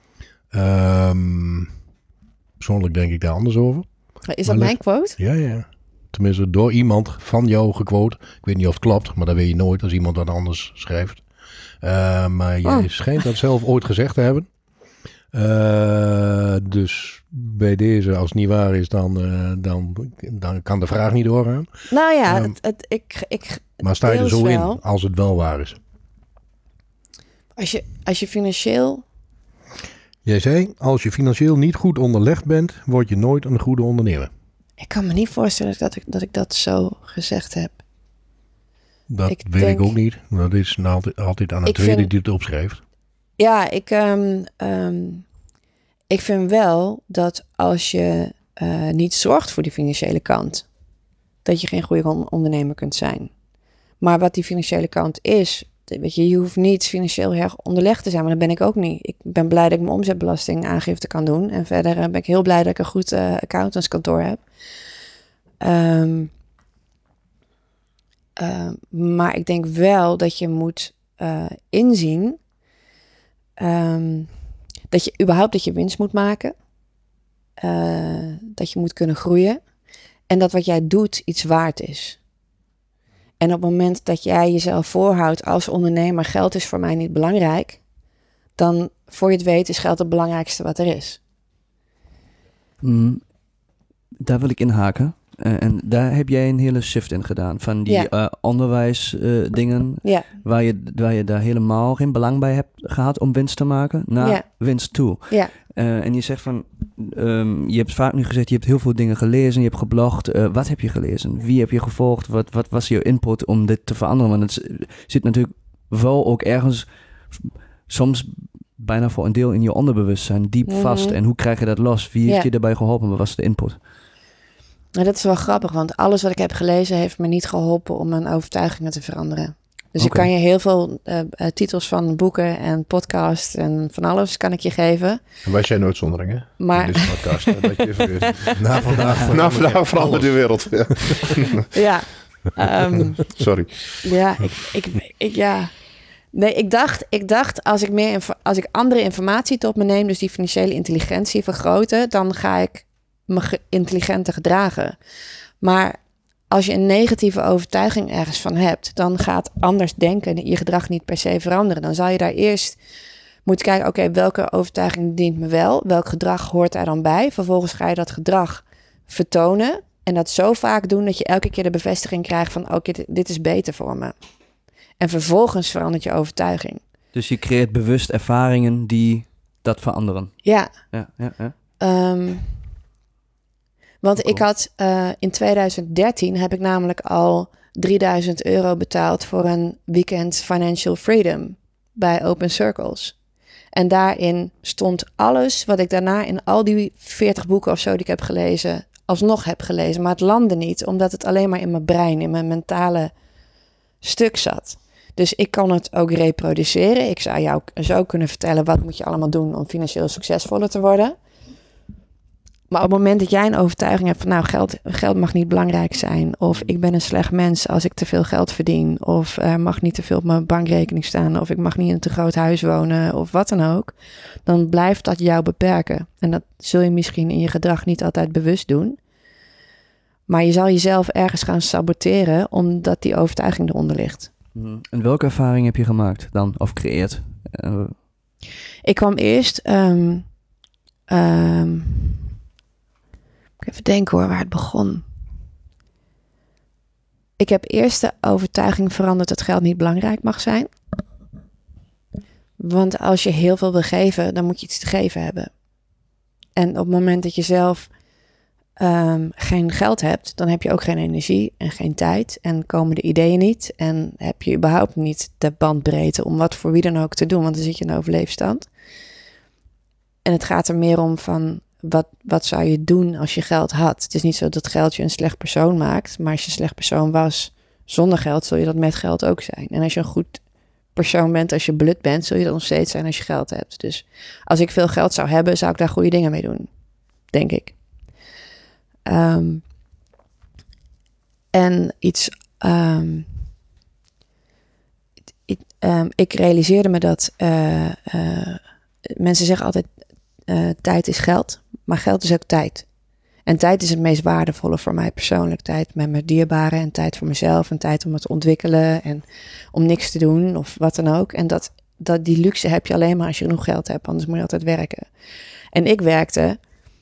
Persoonlijk denk ik daar anders over. Is dat mijn quote? Ja. Tenminste door iemand van jou gequote. Ik weet niet of het klopt, maar dat weet je nooit als iemand dat anders schrijft. Maar jij schijnt dat zelf ooit gezegd te hebben. Dus bij deze, als het niet waar is, dan kan de vraag niet doorgaan. Nou ja, maar sta je er zo wel in als het wel waar is? Als je financieel... Jij zei, als je financieel niet goed onderlegd bent, word je nooit een goede ondernemer. Ik kan me niet voorstellen dat ik dat zo gezegd heb. Dat weet ik ook niet. Dat is altijd aan een tweede die het opschrijft. Ja, ik vind wel dat als je niet zorgt voor die financiële kant, dat je geen goede ondernemer kunt zijn. Maar wat die financiële kant is, weet je hoeft niet financieel heel erg onderlegd te zijn, maar dat ben ik ook niet. Ik ben blij dat ik mijn omzetbelastingaangifte kan doen. En verder ben ik heel blij dat ik een goed accountantskantoor heb. Maar ik denk wel dat je moet inzien dat je winst moet maken. Dat je moet kunnen groeien. En dat wat jij doet iets waard is. En op het moment dat jij jezelf voorhoudt als ondernemer, geld is voor mij niet belangrijk, dan voor je het weet is geld het belangrijkste wat er is. Daar wil ik inhaken. En daar heb jij een hele shift in gedaan. Van die onderwijsdingen, waar je daar helemaal geen belang bij hebt gehad om winst te maken, naar winst toe. Ja. En je zegt van, je hebt vaak nu gezegd, je hebt heel veel dingen gelezen, je hebt geblogd. Wat heb je gelezen? Wie heb je gevolgd? Wat was je input om dit te veranderen? Want het zit natuurlijk wel ook ergens, soms bijna voor een deel in je onderbewustzijn, diep vast. En hoe krijg je dat los? Wie heeft je daarbij geholpen? Wat was de input? Nou, dat is wel grappig, want alles wat ik heb gelezen heeft me niet geholpen om mijn overtuigingen te veranderen. Dus ik kan je heel veel titels van boeken en podcasts en van alles kan ik je geven. En wij zijn uitzondering, hè? Maar... In deze podcast, dat je even Na vandaag verandert de wereld. Ja. Ja. Sorry. Ja, Nee, ik dacht als ik andere informatie tot me neem, dus die financiële intelligentie vergroten, dan ga ik me intelligenter gedragen. Maar als je een negatieve overtuiging ergens van hebt, dan gaat anders denken je gedrag niet per se veranderen. Dan zal je daar eerst moeten kijken, oké, welke overtuiging dient me wel? Welk gedrag hoort daar dan bij? Vervolgens ga je dat gedrag vertonen en dat zo vaak doen dat je elke keer de bevestiging krijgt van, oké, dit is beter voor me. En vervolgens verandert je overtuiging. Dus je creëert bewust ervaringen die dat veranderen. Ja. Ja. Want ik had in 2013 heb ik namelijk al €3.000 betaald voor een weekend financial freedom bij Open Circles. En daarin stond alles wat ik daarna in al die 40 boeken of zo die ik heb gelezen, alsnog heb gelezen. Maar het landde niet, omdat het alleen maar in mijn brein, in mijn mentale stuk zat. Dus ik kan het ook reproduceren. Ik zou jou zo kunnen vertellen, wat moet je allemaal doen om financieel succesvoller te worden. Maar op het moment dat jij een overtuiging hebt van, nou, geld mag niet belangrijk zijn. Of ik ben een slecht mens als ik te veel geld verdien. Of er mag niet te veel op mijn bankrekening staan. Of ik mag niet in een te groot huis wonen. Of wat dan ook. Dan blijft dat jou beperken. En dat zul je misschien in je gedrag niet altijd bewust doen. Maar je zal jezelf ergens gaan saboteren, omdat die overtuiging eronder ligt. En welke ervaring heb je gemaakt dan? Of creëerd? Ik kwam eerst... even denken hoor, waar het begon. Ik heb eerst de overtuiging veranderd dat geld niet belangrijk mag zijn. Want als je heel veel wil geven, dan moet je iets te geven hebben. En op het moment dat je zelf geen geld hebt, dan heb je ook geen energie en geen tijd. En komen de ideeën niet. En heb je überhaupt niet de bandbreedte om wat voor wie dan ook te doen. Want dan zit je in overleefstand. En het gaat er meer om van, wat zou je doen als je geld had? Het is niet zo dat geld je een slecht persoon maakt. Maar als je een slecht persoon was zonder geld, zul je dat met geld ook zijn. En als je een goed persoon bent, als je blut bent, zul je dat nog steeds zijn als je geld hebt. Dus als ik veel geld zou hebben, zou ik daar goede dingen mee doen. Denk ik. En iets... ik realiseerde me dat mensen zeggen altijd, tijd is geld, maar geld is ook tijd. En tijd is het meest waardevolle voor mij persoonlijk. Tijd met mijn dierbaren en tijd voor mezelf en tijd om het te ontwikkelen en om niks te doen of wat dan ook. En die luxe heb je alleen maar als je genoeg geld hebt, anders moet je altijd werken. En ik werkte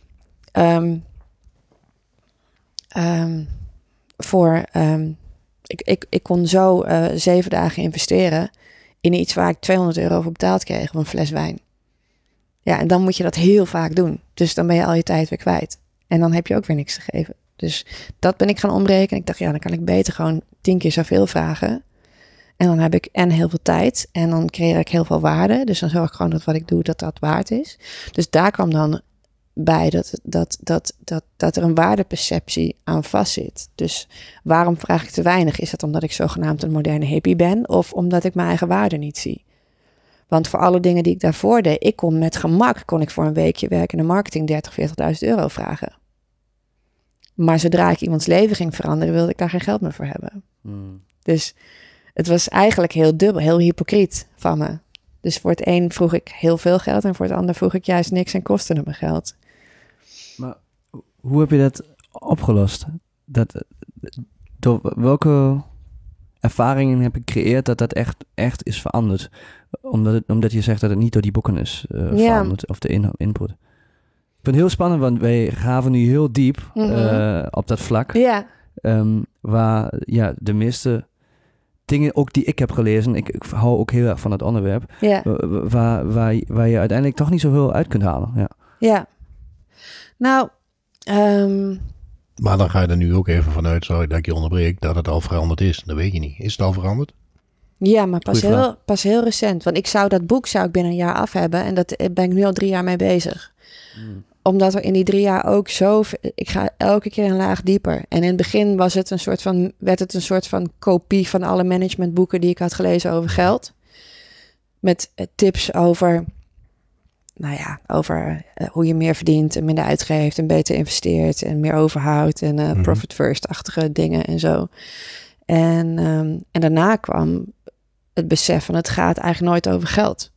ik kon zo 7 dagen investeren in iets waar ik €200 voor betaald kreeg, of een fles wijn. Ja, en dan moet je dat heel vaak doen. Dus dan ben je al je tijd weer kwijt. En dan heb je ook weer niks te geven. Dus dat ben ik gaan omrekenen. Ik dacht, ja, dan kan ik beter gewoon 10 keer zoveel vragen. En dan heb ik heel veel tijd. En dan creëer ik heel veel waarde. Dus dan zorg ik gewoon dat wat ik doe, dat waard is. Dus daar kwam dan bij dat er een waardeperceptie aan vastzit. Dus waarom vraag ik te weinig? Is dat omdat ik zogenaamd een moderne hippie ben? Of omdat ik mijn eigen waarde niet zie? Want voor alle dingen die ik daarvoor deed, ik kon met gemak voor een weekje werken in de marketing 30.000, 40.000 euro vragen. Maar zodra ik iemands leven ging veranderen, wilde ik daar geen geld meer voor hebben. Dus het was eigenlijk heel dubbel, heel hypocriet van me. Dus voor het een vroeg ik heel veel geld en voor het ander vroeg ik juist niks en kostte het me geld. Maar hoe heb je dat opgelost? Door welke ervaringen heb je gecreëerd dat echt is veranderd? Omdat je zegt dat het niet door die boeken is veranderd of de input. Ik vind het heel spannend, want wij gaven nu heel diep op dat vlak. Ja. Waar de meeste dingen, ook die ik heb gelezen, ik hou ook heel erg van het onderwerp, waar je uiteindelijk toch niet zoveel uit kunt halen. Ja. Nou, Maar dan ga je er nu ook even vanuit, sorry dat ik je onderbreek, dat het al veranderd is. Dat weet je niet. Is het al veranderd? ja, maar pas heel recent. Want ik zou dat boek binnen een jaar af hebben en dat ben ik nu al 3 jaar mee bezig. Omdat er in die 3 jaar ook ik ga elke keer een laag dieper. En in het begin werd het een soort van kopie van alle managementboeken die ik had gelezen over geld. Met tips over hoe je meer verdient en minder uitgeeft en beter investeert en meer overhoudt en profit first-achtige dingen en zo. En daarna kwam het besef van het gaat eigenlijk nooit over geld.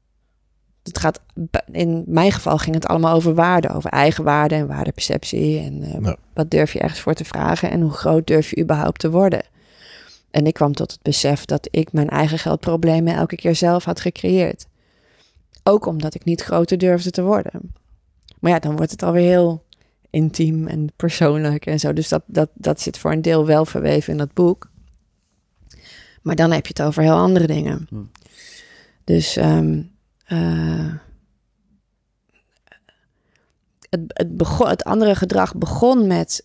In mijn geval ging het allemaal over waarde, over eigen waarde en waardeperceptie. En wat durf je ergens voor te vragen en hoe groot durf je überhaupt te worden? En ik kwam tot het besef dat ik mijn eigen geldproblemen elke keer zelf had gecreëerd. Ook omdat ik niet groter durfde te worden. Maar ja, dan wordt het alweer heel intiem en persoonlijk en zo. Dus dat zit voor een deel wel verweven in dat boek. Maar dan heb je het over heel andere dingen. Dus het andere gedrag begon met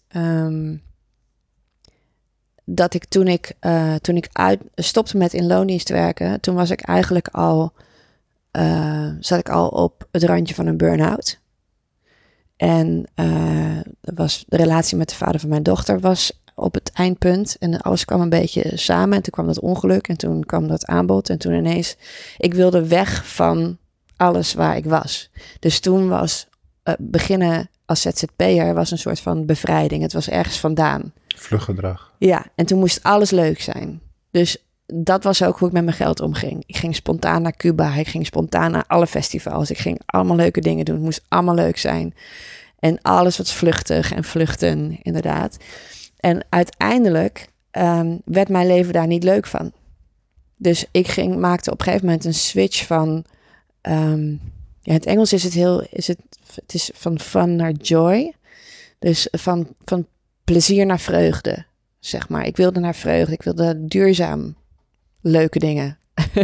dat ik toen ik stopte met in loondienst te werken, toen was ik eigenlijk zat ik al op het randje van een burn-out. En de relatie met de vader van mijn dochter was op het eindpunt. En alles kwam een beetje samen. En toen kwam dat ongeluk. En toen kwam dat aanbod. En toen ineens, ik wilde weg van alles waar ik was. Dus toen was beginnen als ZZP'er was een soort van bevrijding. Het was ergens vandaan. Vluggedrag. Ja, en toen moest alles leuk zijn. Dus dat was ook hoe ik met mijn geld omging. Ik ging spontaan naar Cuba. Ik ging spontaan naar alle festivals. Ik ging allemaal leuke dingen doen. Het moest allemaal leuk zijn. En alles was vluchtig en vluchten, inderdaad. En uiteindelijk werd mijn leven daar niet leuk van. Dus ik maakte op een gegeven moment een switch van... in het Engels is het is van fun naar joy. Dus van plezier naar vreugde, zeg maar. Ik wilde naar vreugde. Ik wilde duurzaam leuke dingen.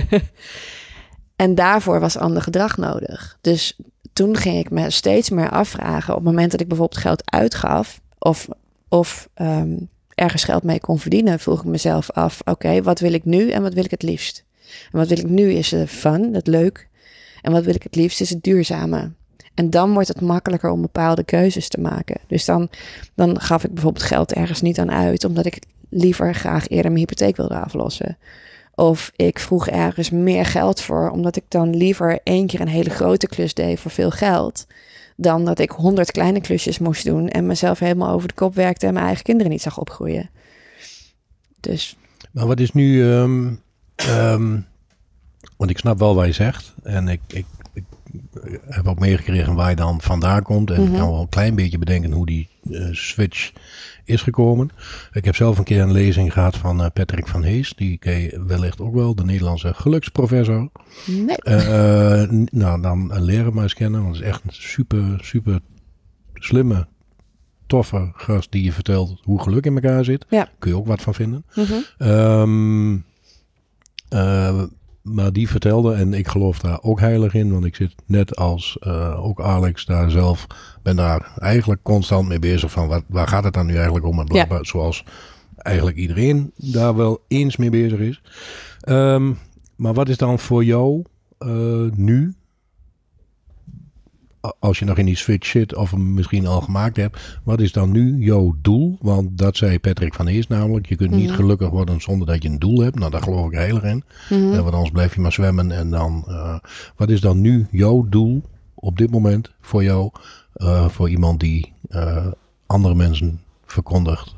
En daarvoor was ander gedrag nodig. Dus toen ging ik me steeds meer afvragen... op het moment dat ik bijvoorbeeld geld uitgaf... of ergens geld mee kon verdienen... vroeg ik mezelf af... oké, wat wil ik nu en wat wil ik het liefst? En wat wil ik nu is het fun, het leuk. En wat wil ik het liefst is het duurzame. En dan wordt het makkelijker om bepaalde keuzes te maken. Dus dan gaf ik bijvoorbeeld geld ergens niet aan uit... omdat ik liever graag eerder mijn hypotheek wilde aflossen... Of ik vroeg ergens meer geld voor, omdat ik dan liever 1 keer een hele grote klus deed voor veel geld, dan dat ik 100 kleine klusjes moest doen en mezelf helemaal over de kop werkte en mijn eigen kinderen niet zag opgroeien. Dus. Maar wat is nu, want ik snap wel wat je zegt en ik heb ook meegekregen waar je dan vandaan komt en ik kan wel een klein beetje bedenken hoe die switch is gekomen. Ik heb zelf een keer een lezing gehad van Patrick van Hees. Die ken je wellicht ook wel, de Nederlandse geluksprofessor. Nee. Dan leer hem maar eens kennen. Want het is echt een super, super slimme, toffe gast die je vertelt hoe geluk in elkaar zit. Ja. Kun je ook wat van vinden. Mm-hmm. Maar die vertelde, en ik geloof daar ook heilig in, want ik zit net als ook Alex daar zelf, ben daar eigenlijk constant mee bezig van waar gaat het dan nu eigenlijk om? En zoals eigenlijk iedereen daar wel eens mee bezig is. Maar wat is dan voor jou nu als je nog in die switch zit of hem misschien al gemaakt hebt, wat is dan nu jouw doel? Want dat zei Patrick van Eerst namelijk, je kunt niet gelukkig worden zonder dat je een doel hebt. Nou, daar geloof ik heel erg in. Want anders blijf je maar zwemmen en dan, wat is dan nu jouw doel op dit moment voor jou, voor iemand die andere mensen verkondigt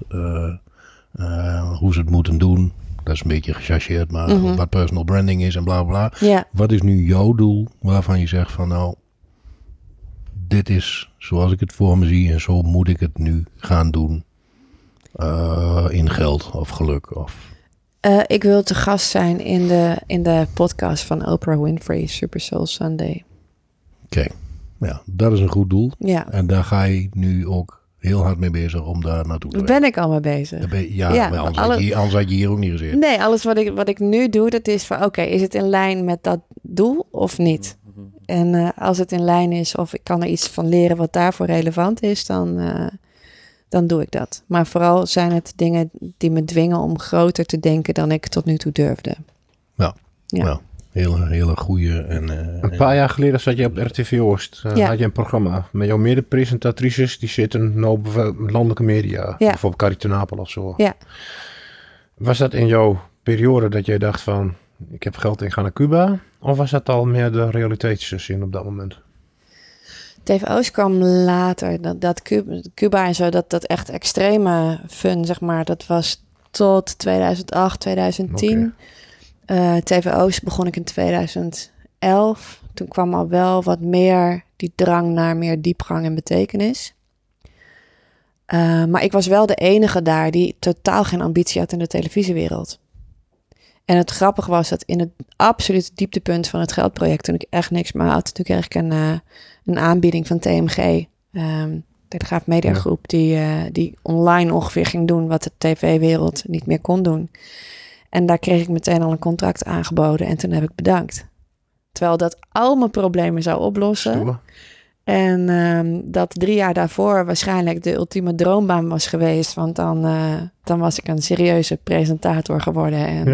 hoe ze het moeten doen? Dat is een beetje gechargeerd, maar wat personal branding is en bla bla bla. Ja. Wat is nu jouw doel waarvan je zegt van nou, dit is zoals ik het voor me zie en zo moet ik het nu gaan doen. In geld of geluk of... Ik wil te gast zijn in de podcast van Oprah Winfrey, Super Soul Sunday. Oké, ja, dat is een goed doel. Ja. En daar ga je nu ook heel hard mee bezig om daar naartoe te Daar werken. ben ik al mee bezig. Maar anders had je hier ook niet gezeten. Nee, alles wat ik nu doe, dat is van oké, is het in lijn met dat doel of niet? En als het in lijn is of ik kan er iets van leren wat daarvoor relevant is, dan doe ik dat. Maar vooral zijn het dingen die me dwingen om groter te denken dan ik tot nu toe durfde. Ja. Hele goede. Een paar jaar geleden zat je op RTV Oost. Had je een programma met jouw mede-presentatrices. Die zitten nou op landelijke media. Ja. Bijvoorbeeld Carrie ten Apel of zo. Ja. Was dat in jouw periode dat jij dacht van... ik heb geld en ik ga naar Cuba? Of was dat al meer de realiteitszin op dat moment? TVO's kwam later. Dat Cuba en zo, dat echt extreme fun, zeg maar. Dat was tot 2008, 2010. TVO's begon ik in 2011. Toen kwam al wel wat meer die drang naar meer diepgang en betekenis. Maar ik was wel de enige daar die totaal geen ambitie had in de televisiewereld. En het grappige was dat in het absolute dieptepunt van het geldproject, toen ik echt niks meer had, toen kreeg ik een aanbieding van TMG, Telegraaf Media Groep, die online ongeveer ging doen wat de tv-wereld niet meer kon doen. En daar kreeg ik meteen al een contract aangeboden en toen heb ik bedankt. Terwijl dat al mijn problemen zou oplossen. Stoer. En dat 3 jaar daarvoor waarschijnlijk de ultieme droombaan was geweest. Want dan was ik een serieuze presentator geworden.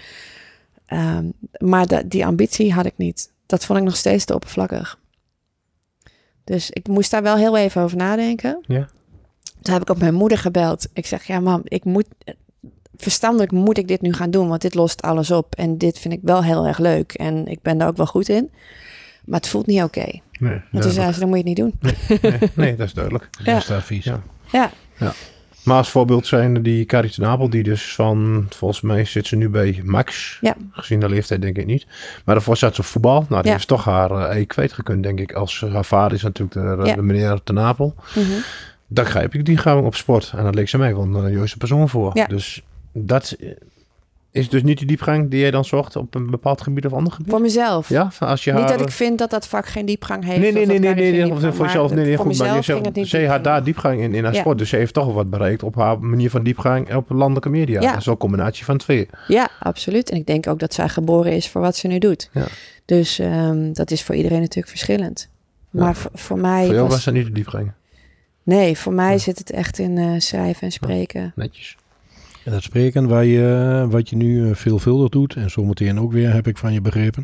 Maar die ambitie had ik niet. Dat vond ik nog steeds te oppervlakkig. Dus ik moest daar wel heel even over nadenken. Ja. Toen heb ik op mijn moeder gebeld. Ik zeg, ja mam, verstandelijk moet ik dit nu gaan doen. Want dit lost alles op. En dit vind ik wel heel erg leuk. En ik ben daar ook wel goed in. Maar het voelt niet oké. Nee, Want toen zei ze, dan moet je het niet doen. nee, dat is duidelijk. Dat is het advies. Ja. Ja. Maar als voorbeeld zijn die Carrie ten Apel, die dus volgens mij zit ze nu bij Max. Ja. Gezien de leeftijd denk ik niet. Maar daarvoor zat ze op voetbal. Nou, die heeft toch haar kwijtgekund, denk ik. Als haar vader is natuurlijk de meneer ten Apel. Mm-hmm. Dan grijp ik die gang op sport. En dat leek ze mij wel een juiste persoon voor. Ja. Dus dat is dus niet die diepgang die jij dan zocht op een bepaald gebied of ander gebied? Voor mezelf. Ja, als je Niet dat ik vind dat dat vak geen diepgang heeft. Nee, of voor jezelf. Nee, voor goed. Maar mezelf je ging het niet zij had daar diepgang in haar sport. Dus ze heeft toch wel wat bereikt op haar manier van diepgang op landelijke media. Ja. Dat is wel een combinatie van twee. Ja, absoluut. En ik denk ook dat zij geboren is voor wat ze nu doet. Ja. Dus dat is voor iedereen natuurlijk verschillend. Maar voor mij... Voor jou was dat niet de diepgang. Nee, voor mij zit het echt in schrijven en spreken. Netjes. En dat spreken wat je nu veelvuldig doet, en zometeen ook weer, heb ik van je begrepen.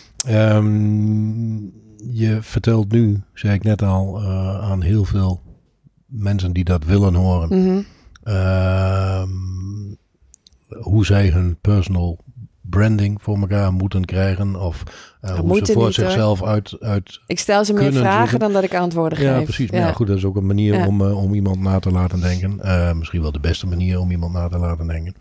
Je vertelt nu, zei ik net al, aan heel veel mensen die dat willen horen, Mm-hmm. Hoe zij hun personal branding voor elkaar moeten krijgen. Of hoe ze voor zichzelf uit Ik stel ze meer kunnen vragen zoeken. dan dat ik antwoorden geef. Ja, precies. Maar ja, goed, dat is ook een manier om iemand na te laten denken. Misschien wel de beste manier om iemand na te laten denken.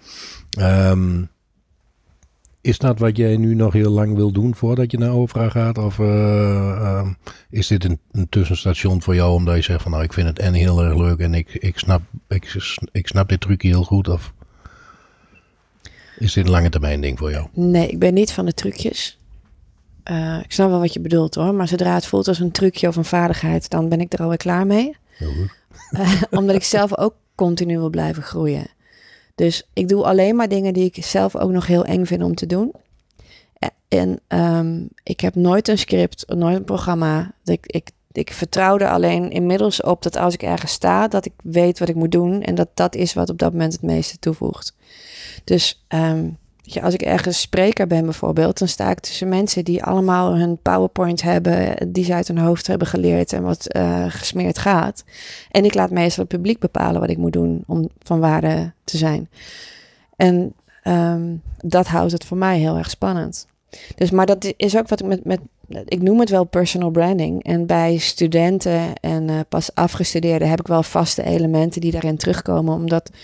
Is dat wat jij nu nog heel lang wil doen voordat je naar Oprah gaat? Of is dit een tussenstation voor jou omdat je zegt van nou, ik vind het en heel erg leuk en ik snap dit trucje heel goed? Of is dit een lange termijn ding voor jou? Nee, ik ben niet van de trucjes. Ik snap wel wat je bedoelt hoor. Maar zodra het voelt als een trucje of een vaardigheid, dan ben ik er alweer klaar mee. Heel goed. Omdat ik zelf ook continu wil blijven groeien. Dus ik doe alleen maar dingen die ik zelf ook nog heel eng vind om te doen. En ik heb nooit een script, nooit een programma. Ik vertrouw er alleen inmiddels op dat als ik ergens sta, dat ik weet wat ik moet doen. En dat is wat op dat moment het meeste toevoegt. Dus Als ik ergens spreker ben bijvoorbeeld, dan sta ik tussen mensen die allemaal hun PowerPoint hebben, die ze uit hun hoofd hebben geleerd en wat gesmeerd gaat. En ik laat meestal het publiek bepalen wat ik moet doen om van waarde te zijn. En dat houdt het voor mij heel erg spannend. Dus, maar dat is ook wat ik ik noem het wel personal branding. En bij studenten en pas afgestudeerden heb ik wel vaste elementen die daarin terugkomen.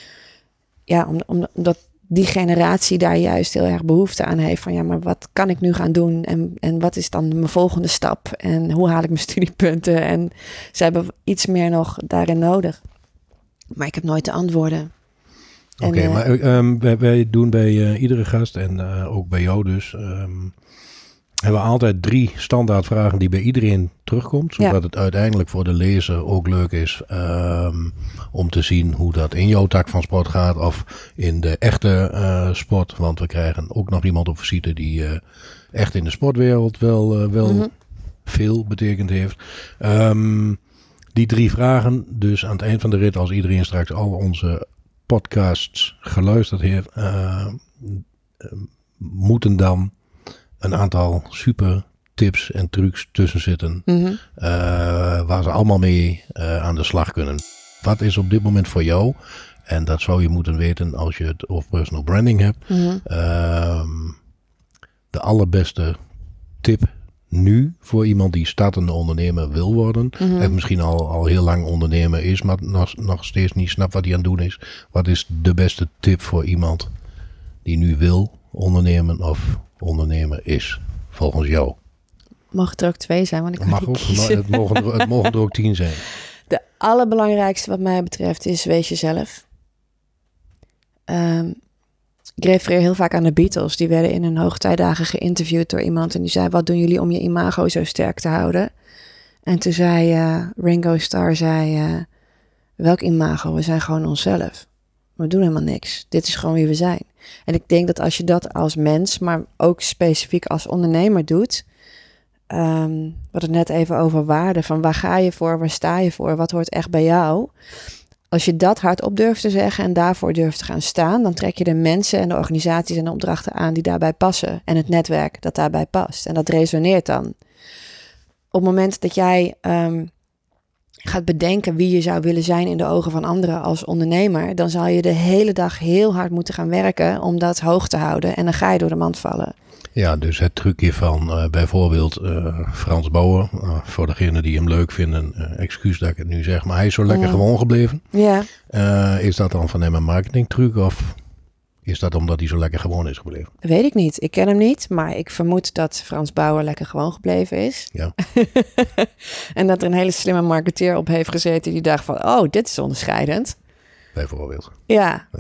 Omdat die generatie daar juist heel erg behoefte aan heeft. Van maar wat kan ik nu gaan doen? En wat is dan mijn volgende stap? En hoe haal ik mijn studiepunten? En ze hebben iets meer nog daarin nodig. Maar ik heb nooit de antwoorden. Oké, maar wij doen bij iedere gast en ook bij jou dus... hebben we altijd 3 standaard vragen die bij iedereen terugkomt. Zodat het uiteindelijk voor de lezer ook leuk is om te zien hoe dat in jouw tak van sport gaat. Of in de echte sport. Want we krijgen ook nog iemand op visite die echt in de sportwereld wel veel betekend heeft. Die 3 vragen, dus aan het eind van de rit, als iedereen straks al onze podcasts geluisterd heeft, moeten dan een aantal super tips en trucs tussen zitten. Waar ze allemaal mee aan de slag kunnen. Wat is op dit moment voor jou? En dat zou je moeten weten als je het over personal branding hebt. De allerbeste tip nu voor iemand die startende ondernemer wil worden. En misschien al heel lang ondernemer is, maar nog steeds niet snapt wat hij aan het doen is. Wat is de beste tip voor iemand die nu wil ondernemen of ondernemer is, volgens jou? Mag het er ook 2 zijn? Want ik mag ook, het mogen er ook 10 zijn. De allerbelangrijkste wat mij betreft is wees jezelf. Ik refereer heel vaak aan de Beatles. Die werden in hun hoogtijdagen geïnterviewd door iemand. En die zei, wat doen jullie om je imago zo sterk te houden? En toen zei Ringo Starr, welk imago? We zijn gewoon onszelf. We doen helemaal niks. Dit is gewoon wie we zijn. En ik denk dat als je dat als mens, maar ook specifiek als ondernemer doet. We hadden het net even over waarde. Van waar ga je voor? Waar sta je voor? Wat hoort echt bij jou? Als je dat hardop durft te zeggen en daarvoor durft te gaan staan, dan trek je de mensen en de organisaties en de opdrachten aan die daarbij passen. En het netwerk dat daarbij past. En dat resoneert dan. Op het moment dat jij gaat bedenken wie je zou willen zijn in de ogen van anderen als ondernemer, dan zal je de hele dag heel hard moeten gaan werken om dat hoog te houden. En dan ga je door de mand vallen. Ja, dus het trucje van bijvoorbeeld Frans Bauer. Voor degenen die hem leuk vinden, excuus dat ik het nu zeg, maar hij is zo lekker gewoon gebleven. Ja. Is dat dan van hem een marketingtruc of is dat omdat hij zo lekker gewoon is gebleven? Weet ik niet. Ik ken hem niet, maar ik vermoed dat Frans Bauer lekker gewoon gebleven is. Ja. En dat er een hele slimme marketeer op heeft gezeten die dacht van, oh, dit is onderscheidend. Bijvoorbeeld. Ja.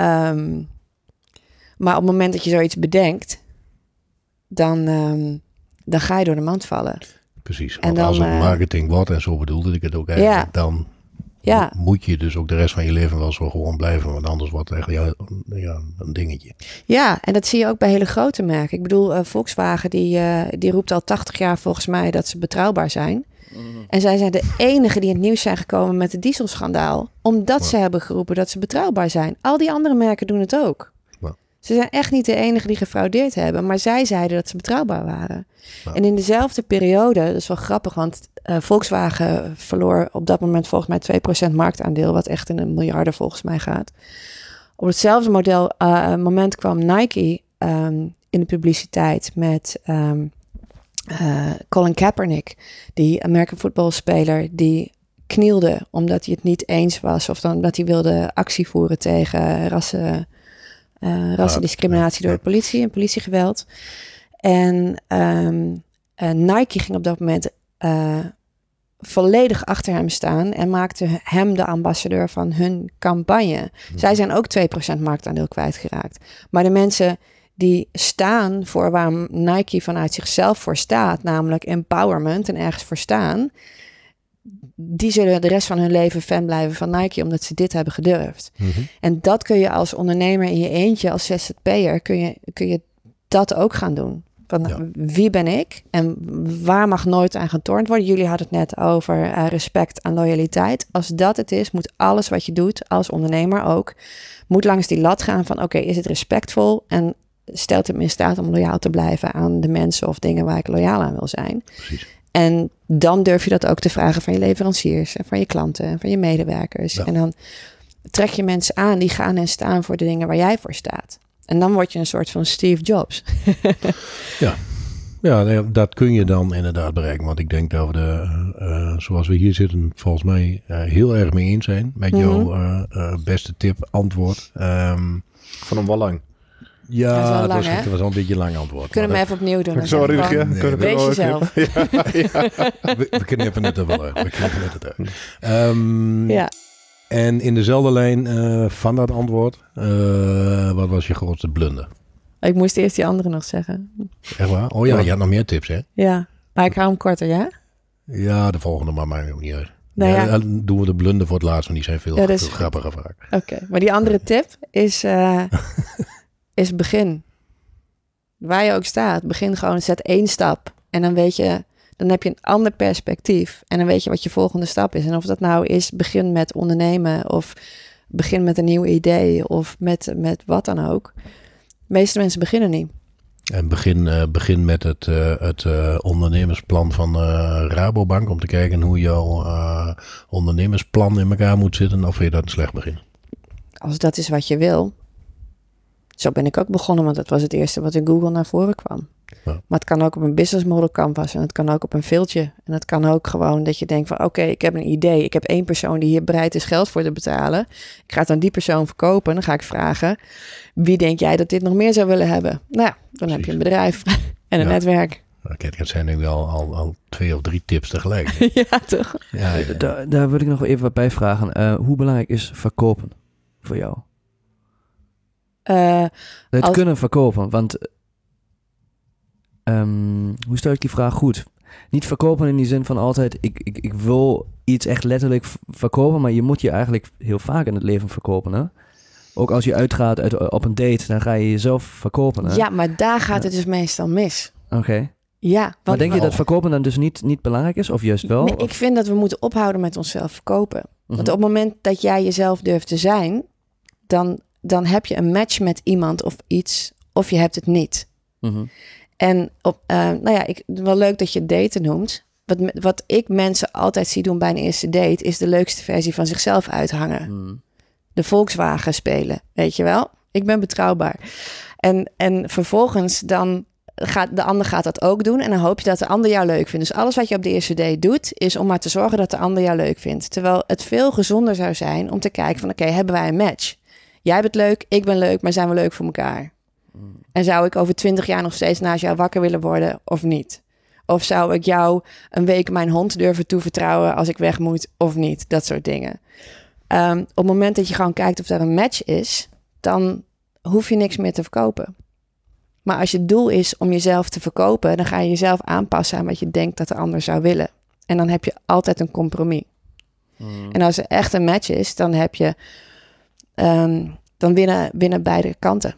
Maar op het moment dat je zoiets bedenkt, dan ga je door de mand vallen. Precies, want als het marketing wordt, en zo bedoelde ik het ook eigenlijk, dan moet je dus ook de rest van je leven wel zo gewoon blijven, want anders wordt het echt een dingetje. Ja, en dat zie je ook bij hele grote merken. Ik bedoel, Volkswagen die roept al 80 jaar volgens mij dat ze betrouwbaar zijn. En zij zijn de enige die in het nieuws zijn gekomen met het dieselschandaal, omdat ze hebben geroepen dat ze betrouwbaar zijn. Al die andere merken doen het ook. Ze zijn echt niet de enige die gefraudeerd hebben, maar zij zeiden dat ze betrouwbaar waren. Ja. En in dezelfde periode, dat is wel grappig, want Volkswagen verloor op dat moment volgens mij 2% marktaandeel, wat echt in de miljarden volgens mij gaat. Op hetzelfde moment kwam Nike in de publiciteit met Colin Kaepernick, die American footballspeler, die knielde omdat hij het niet eens was of dan dat hij wilde actie voeren tegen rassendiscriminatie door de politie en politiegeweld. En Nike ging op dat moment volledig achter hem staan en maakte hem de ambassadeur van hun campagne. Zij zijn ook 2% marktaandeel kwijtgeraakt. Maar de mensen die staan voor waar Nike vanuit zichzelf voor staat, namelijk empowerment en ergens voor staan, die zullen de rest van hun leven fan blijven van Nike, omdat ze dit hebben gedurfd. En dat kun je als ondernemer in je eentje, als ZZP'er, kun je dat ook gaan doen. Van wie ben ik en waar mag nooit aan getornd worden? Jullie hadden het net over respect en loyaliteit. Als dat het is, moet alles wat je doet als ondernemer ook, moet langs die lat gaan van oké, is het respectvol en stelt het me in staat om loyaal te blijven aan de mensen of dingen waar ik loyaal aan wil zijn. Precies. En dan durf je dat ook te vragen van je leveranciers en van je klanten en van je medewerkers. Ja. En dan trek je mensen aan die gaan en staan voor de dingen waar jij voor staat. En dan word je een soort van Steve Jobs. Ja, dat kun je dan inderdaad bereiken. Want ik denk dat we zoals we hier zitten, volgens mij heel erg mee eens zijn. Met jouw beste tip, antwoord. Van hem wel lang. Dat is wel lang, was, hè? het was al een beetje lang antwoord. Kunnen we Maar hem even opnieuw doen. Dan Sorry, zeg ik ja. gewoon, Nee, wees jezelf. we knippen het er wel uit. Ja. En in dezelfde lijn van dat antwoord, wat was je grootste blunder? Ik moest eerst die andere nog zeggen. Echt waar? Oh ja, je had nog meer tips, hè? Ja, maar ik hou hem korter, ja? Ja, de volgende maar maakt ook niet uit. Nou ja. Dan doen we de blunder voor het laatst, want die zijn veel, Ja, dat is veel goed. grappiger vaak. Oké, maar die andere tip is begin. Waar je ook staat, begin gewoon, zet 1 stap. En dan weet je, dan heb je een ander perspectief. En dan weet je wat je volgende stap is. En of dat nou is, begin met ondernemen of begin met een nieuw idee of met wat dan ook. De meeste mensen beginnen niet. En begin met het ondernemersplan van Rabobank. Om te kijken hoe jouw ondernemersplan in elkaar moet zitten. Of vind je dat een slecht begin? Als dat is wat je wil. Zo ben ik ook begonnen, want dat was het eerste wat in Google naar voren kwam. Ja. Maar het kan ook op een business model canvas en het kan ook op een filtje. En het kan ook gewoon dat je denkt van oké, ik heb een idee. Ik heb 1 persoon die hier bereid is geld voor te betalen. Ik ga het aan die persoon verkopen. Dan ga ik vragen, wie denk jij dat dit nog meer zou willen hebben? Nou ja, dan heb je een bedrijf en een Ja. netwerk. Kijk, het zijn nu al 2 of 3 tips tegelijk. Ja, toch? Ja, Daar wil ik nog even wat bij vragen. Hoe belangrijk is verkopen voor jou? Het Als- kunnen verkopen, want hoe stel ik die vraag goed? Niet verkopen in die zin van altijd, ik wil iets echt letterlijk verkopen, maar je moet je eigenlijk heel vaak in het leven verkopen, hè? Ook als je uitgaat op een date, dan ga je jezelf verkopen, hè? Ja, maar daar gaat het dus meestal mis. Oké. Ja, Maar want denk je dat verkopen dan dus niet belangrijk is, of juist wel? nee, Of- ik vind dat we moeten ophouden met onszelf verkopen. Mhm. Want op het moment dat jij jezelf durft te zijn, dan heb je een match met iemand of iets, of je hebt het niet. Mhm. En wel leuk dat je daten noemt. Wat ik mensen altijd zie doen bij een eerste date, is de leukste versie van zichzelf uithangen. Mhm. De Volkswagen spelen, weet je wel? Ik ben betrouwbaar. En vervolgens dan de ander gaat dat ook doen en dan hoop je dat de ander jou leuk vindt. Dus alles wat je op de eerste date doet, is om maar te zorgen dat de ander jou leuk vindt. Terwijl het veel gezonder zou zijn om te kijken van oké, hebben wij een match? Jij bent leuk, ik ben leuk, maar zijn we leuk voor elkaar? En zou ik over 20 jaar nog steeds naast jou wakker willen worden of niet? Of zou ik jou een week mijn hond durven toevertrouwen als ik weg moet of niet? Dat soort dingen. Op het moment dat je gewoon kijkt of er een match is, dan hoef je niks meer te verkopen. Maar als je het doel is om jezelf te verkopen, dan ga je jezelf aanpassen aan wat je denkt dat de ander zou willen. En dan heb je altijd een compromis. En als er echt een match is, dan heb je dan winnen beide kanten.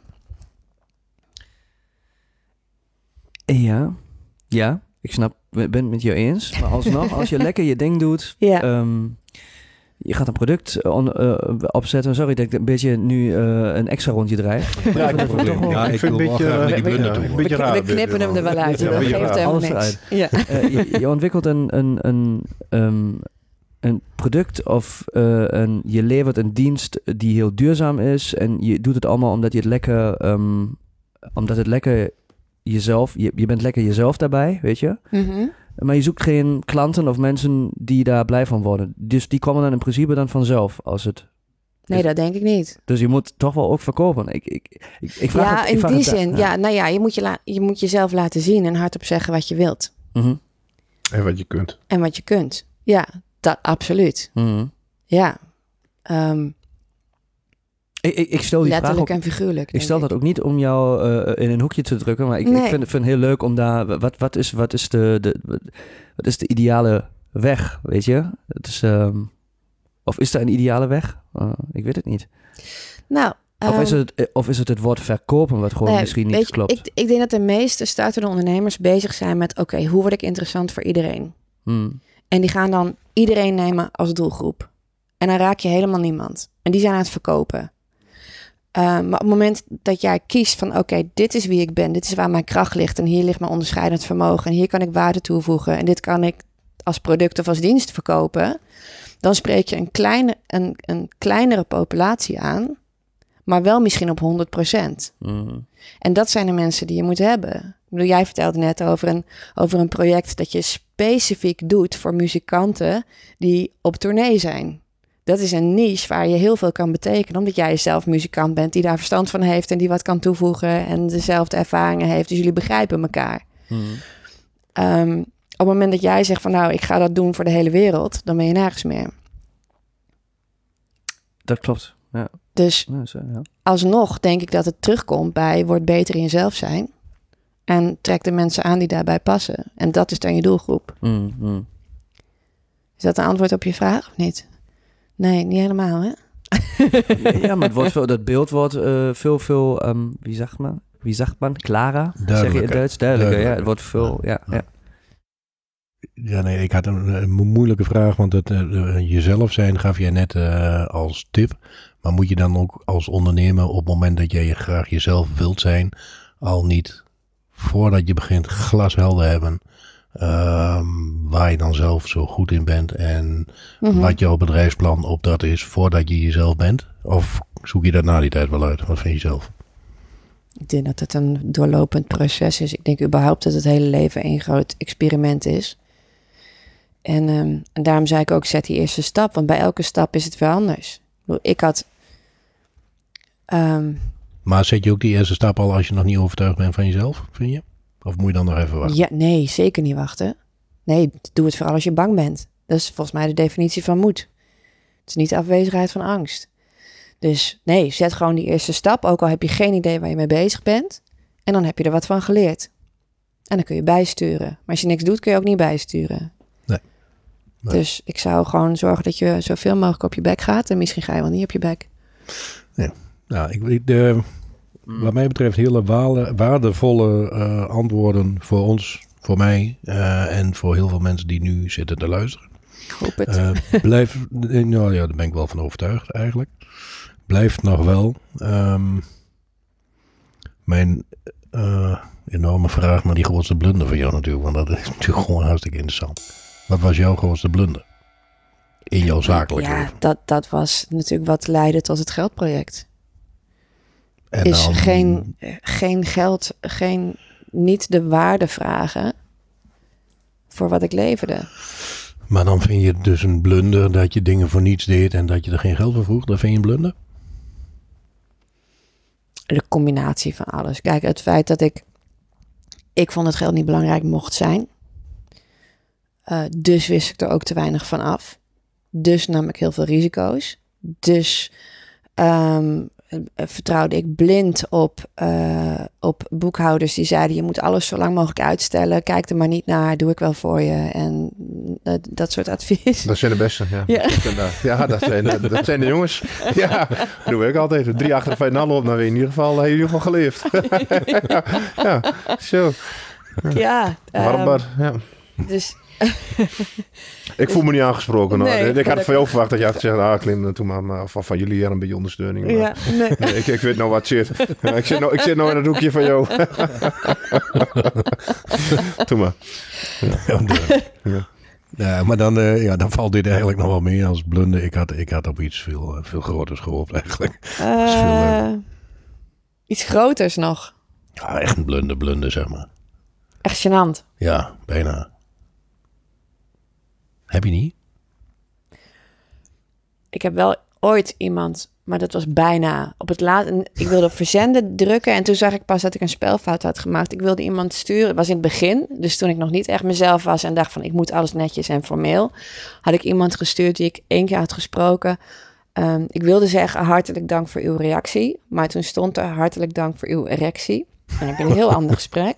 Ja, ik snap, ben het met je eens. Maar alsnog, als je lekker je ding doet, Ja. je gaat een product opzetten. Sorry dat ik een beetje nu een extra rondje draai. Ja, ik vind het toch wel- Ja, ik vind wil een wel graag naar die blunder toe. een beetje raar. We knippen hem er wel uit. Ja, Dat een beetje geeft raar. helemaal Alles niks. eruit. Ja. Je ontwikkelt een product of je levert een dienst die heel duurzaam is. En je doet het allemaal omdat je het lekker jezelf, je bent lekker jezelf daarbij, weet je. Mhm. Maar je zoekt geen klanten of mensen die daar blij van worden. Dus die komen dan in principe dan vanzelf als het... Nee, dat denk ik niet. Dus je moet toch wel ook verkopen. Ik vraag Ja, het, ik in vraag die het daar- zin. Ja, nou ja, je moet jezelf laten zien en hardop zeggen wat je wilt. Mhm, En wat je kunt. En wat je kunt. Ja, dat absoluut. mhm. Ja. Ik stel die vraag Letterlijk ook... en figuurlijk. Ik stel dat ook niet om jou in een hoekje te drukken, maar ik Nee. vind het heel leuk om daar... Wat is de ideale weg, weet je? Het is, of is er een ideale weg? Ik weet het niet. Nou, Of is het woord verkopen wat gewoon nee, misschien niet weet je, klopt? Ik denk dat de meeste startende ondernemers bezig zijn met... oké, hoe word ik interessant voor iedereen? Hmm. En die gaan dan iedereen nemen als doelgroep. En dan raak je helemaal niemand. En die zijn aan het verkopen. Maar op het moment dat jij kiest van oké, dit is wie ik ben, dit is waar mijn kracht ligt en hier ligt mijn onderscheidend vermogen en hier kan ik waarde toevoegen en dit kan ik als product of als dienst verkopen, dan spreek je een kleinere populatie aan, maar wel misschien op 100%. En dat zijn de mensen die je moet hebben. Ik bedoel, jij vertelde net over een project dat je specifiek doet voor muzikanten die op tournee zijn. Dat is een niche waar je heel veel kan betekenen, omdat jij zelf muzikant bent die daar verstand van heeft en die wat kan toevoegen en dezelfde ervaringen heeft. Dus jullie begrijpen elkaar. Op het moment dat jij zegt van nou, ik ga dat doen voor de hele wereld, dan ben je nergens meer. Dat klopt, ja. Dus Ja. alsnog denk ik dat het terugkomt bij word beter in jezelf zijn en trek de mensen aan die daarbij passen. En dat is dan je doelgroep. Is dat een antwoord op je vraag of niet? Nee, niet helemaal, hè? Ja, maar het wordt dat beeld wordt veel wie zegt man? Klarer? Zeg je in Duits? Duidelijker, ja. Het wordt veel, ja. Ja, nee, ik had een moeilijke vraag, want jezelf zijn gaf jij net als tip. Maar moet je dan ook als ondernemer op het moment dat jij graag jezelf wilt zijn, al niet voordat je begint glashelder hebben waar je dan zelf zo goed in bent en wat jouw bedrijfsplan op dat is voordat je jezelf bent? Of zoek je dat na die tijd wel uit? Wat vind je zelf? Ik denk dat het een doorlopend proces is. Ik denk überhaupt dat het hele leven één groot experiment is. En daarom zei ik ook, zet die eerste stap. Want bij elke stap is het weer anders. Ik had... Maar zet je ook die eerste stap al als je nog niet overtuigd bent van jezelf, vind je? Of moet je dan nog even wachten? Ja, nee, zeker niet wachten. Nee, doe het vooral als je bang bent. Dat is volgens mij de definitie van moed. Het is niet de afwezigheid van angst. Dus nee, zet gewoon die eerste stap. Ook al heb je geen idee waar je mee bezig bent. En dan heb je er wat van geleerd. En dan kun je bijsturen. Maar als je niks doet, kun je ook niet bijsturen. Nee. Dus ik zou gewoon zorgen dat je zoveel mogelijk op je bek gaat. En misschien ga je wel niet op je bek. Ja. Nou, wat mij betreft hele waardevolle antwoorden voor ons, voor mij en voor heel veel mensen die nu zitten te luisteren. Ik hoop het. Nou ja, daar ben ik wel van overtuigd eigenlijk. Blijft nog wel mijn enorme vraag naar die grootste blunder van jou natuurlijk. Want dat is natuurlijk gewoon hartstikke interessant. Wat was jouw grootste blunder in jouw zakelijk leven? Ja, dat was natuurlijk wat leidde tot het geldproject. En is dan, geen geld, niet de waarde vragen voor wat ik leverde. Maar dan vind je het dus een blunder dat je dingen voor niets deed en dat je er geen geld voor vroeg. Dat vind je een blunder? De combinatie van alles. Kijk, het feit dat ik vond het geld niet belangrijk mocht zijn. Dus wist ik er ook te weinig van af. Dus nam ik heel veel risico's. Dus vertrouwde ik blind op boekhouders die zeiden, je moet alles zo lang mogelijk uitstellen. Kijk er maar niet naar, doe ik wel voor je. En dat soort advies. Dat zijn de beste, ja. Ja, dat zijn de jongens. Ja, dat doe ik altijd. 3 achter de 5,5 op, dan weet je in ieder geval geleefd. Ja, zo. Ja. Warmbaar, ja. Dus... Ik voel me niet aangesproken. Nee, ik had van jou verwacht dat je had gezegd, Klim, toen maar van jullie hier een beetje ondersteuning. Maar, ja, nee. Ik weet nou wat zit. Ik zit nou in het hoekje van jou. Toen maar. Ja. Ja, maar dan valt dit eigenlijk nog wel mee als blunder. Ik had op iets veel groters gehoopt eigenlijk. Iets groters nog. Ja, echt een blunder zeg maar. Echt gênant. Ja, bijna. Heb je niet? Ik heb wel ooit iemand, maar dat was bijna op het laatste. Ik wilde op verzenden drukken en toen zag ik pas dat ik een spelfout had gemaakt. Ik wilde iemand sturen. Het was in het begin, dus toen ik nog niet echt mezelf was en dacht van ik moet alles netjes en formeel, had ik iemand gestuurd die ik 1 keer had gesproken. Ik wilde zeggen hartelijk dank voor uw reactie, maar toen stond er hartelijk dank voor uw erectie. En ik heb een heel ander gesprek.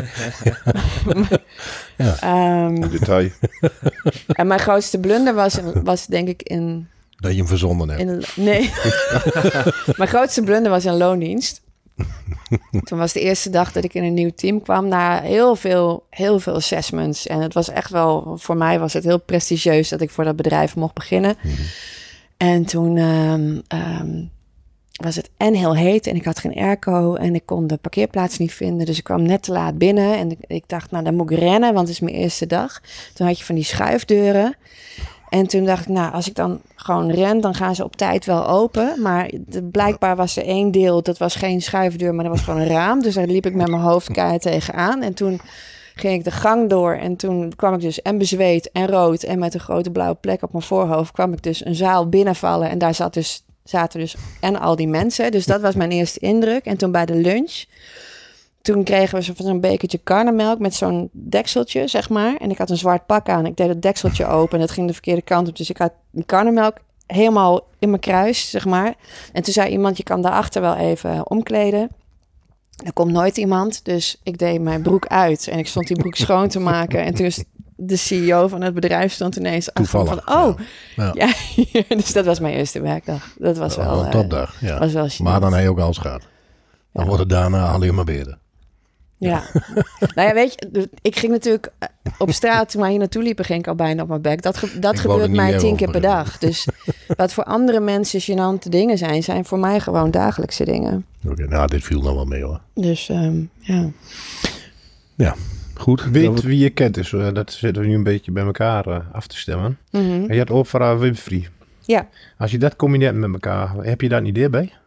Ja. Detail. En mijn grootste blunder was denk ik in... Dat je hem verzonden hebt. Nee. Mijn grootste blunder was in loondienst. Toen was de eerste dag dat ik in een nieuw team kwam na heel veel assessments. En het was echt wel, voor mij was het heel prestigieus dat ik voor dat bedrijf mocht beginnen. En toen was het en heel heet en ik had geen airco en ik kon de parkeerplaats niet vinden. Dus ik kwam net te laat binnen en ik dacht, nou dan moet ik rennen, want het is mijn eerste dag. Toen had je van die schuifdeuren. En toen dacht ik, nou, als ik dan gewoon ren, dan gaan ze op tijd wel open. Maar blijkbaar was er één deel, dat was geen schuifdeur, maar dat was gewoon een raam. Dus daar liep ik met mijn hoofd keihard tegenaan. En toen ging ik de gang door en toen kwam ik dus en bezweet en rood en met een grote blauwe plek op mijn voorhoofd kwam ik dus een zaal binnenvallen. En daar zaten dus en al die mensen. Dus dat was mijn eerste indruk. En toen bij de lunch, toen kregen we zo'n bekertje karnemelk met zo'n dekseltje, zeg maar. En ik had een zwart pak aan. Ik deed het dekseltje open en het ging de verkeerde kant op. Dus ik had die karnemelk helemaal in mijn kruis, zeg maar. En toen zei iemand, je kan daarachter wel even omkleden. Er komt nooit iemand, dus ik deed mijn broek uit. En ik stond die broek schoon te maken. En toen is de CEO van het bedrijf stond ineens achter van, ja. Dus dat was mijn eerste werkdag. Dat was wel een topdag, ja. Was wel maar dan heb je ook alles gehad. Dan wordt het daarna alleen maar beter. Ja. Nou ja, weet je, ik ging natuurlijk op straat, toen wij hier naartoe liepen, ging ik al bijna op mijn bek. Dat gebeurt mij 10 keer per dag. Dus wat voor andere mensen gênante dingen zijn voor mij gewoon dagelijkse dingen. Oké, nou, dit viel nog wel mee hoor. Dus, ja. Ja, goed. Weet wie je kent, dus dat zitten we nu een beetje bij elkaar af te stemmen. En je had Oprah Winfrey. Ja. Als je dat combineert met elkaar, heb je daar een idee bij?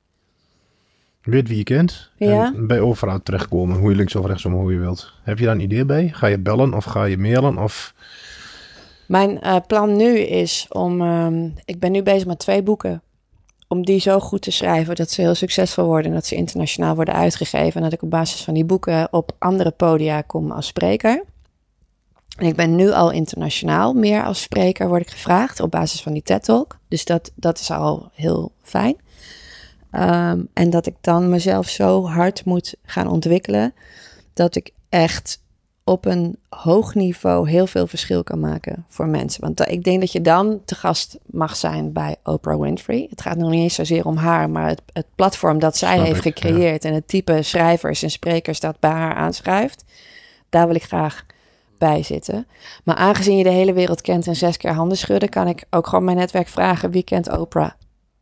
Weet wie je kent. Ja. En bij Oprah terechtkomen, hoe je links of rechtsom, hoe je wilt. Heb je daar een idee bij? Ga je bellen of ga je mailen? Of... Mijn plan nu is om... ik ben nu bezig met 2 boeken. Om die zo goed te schrijven dat ze heel succesvol worden. En dat ze internationaal worden uitgegeven. En dat ik op basis van die boeken op andere podia kom als spreker. En ik ben nu al internationaal meer als spreker word ik gevraagd. Op basis van die TED Talk. Dus dat is al heel fijn. En dat ik dan mezelf zo hard moet gaan ontwikkelen. Dat ik echt op een hoog niveau heel veel verschil kan maken voor mensen. Want ik denk dat je dan te gast mag zijn bij Oprah Winfrey. Het gaat nog niet eens zozeer om haar, maar het platform dat zij heeft gecreëerd. Ja. En het type schrijvers en sprekers dat bij haar aanschrijft. Daar wil ik graag bij zitten. Maar aangezien je de hele wereld kent en 6 keer handen schudden, kan ik ook gewoon mijn netwerk vragen, wie kent Oprah?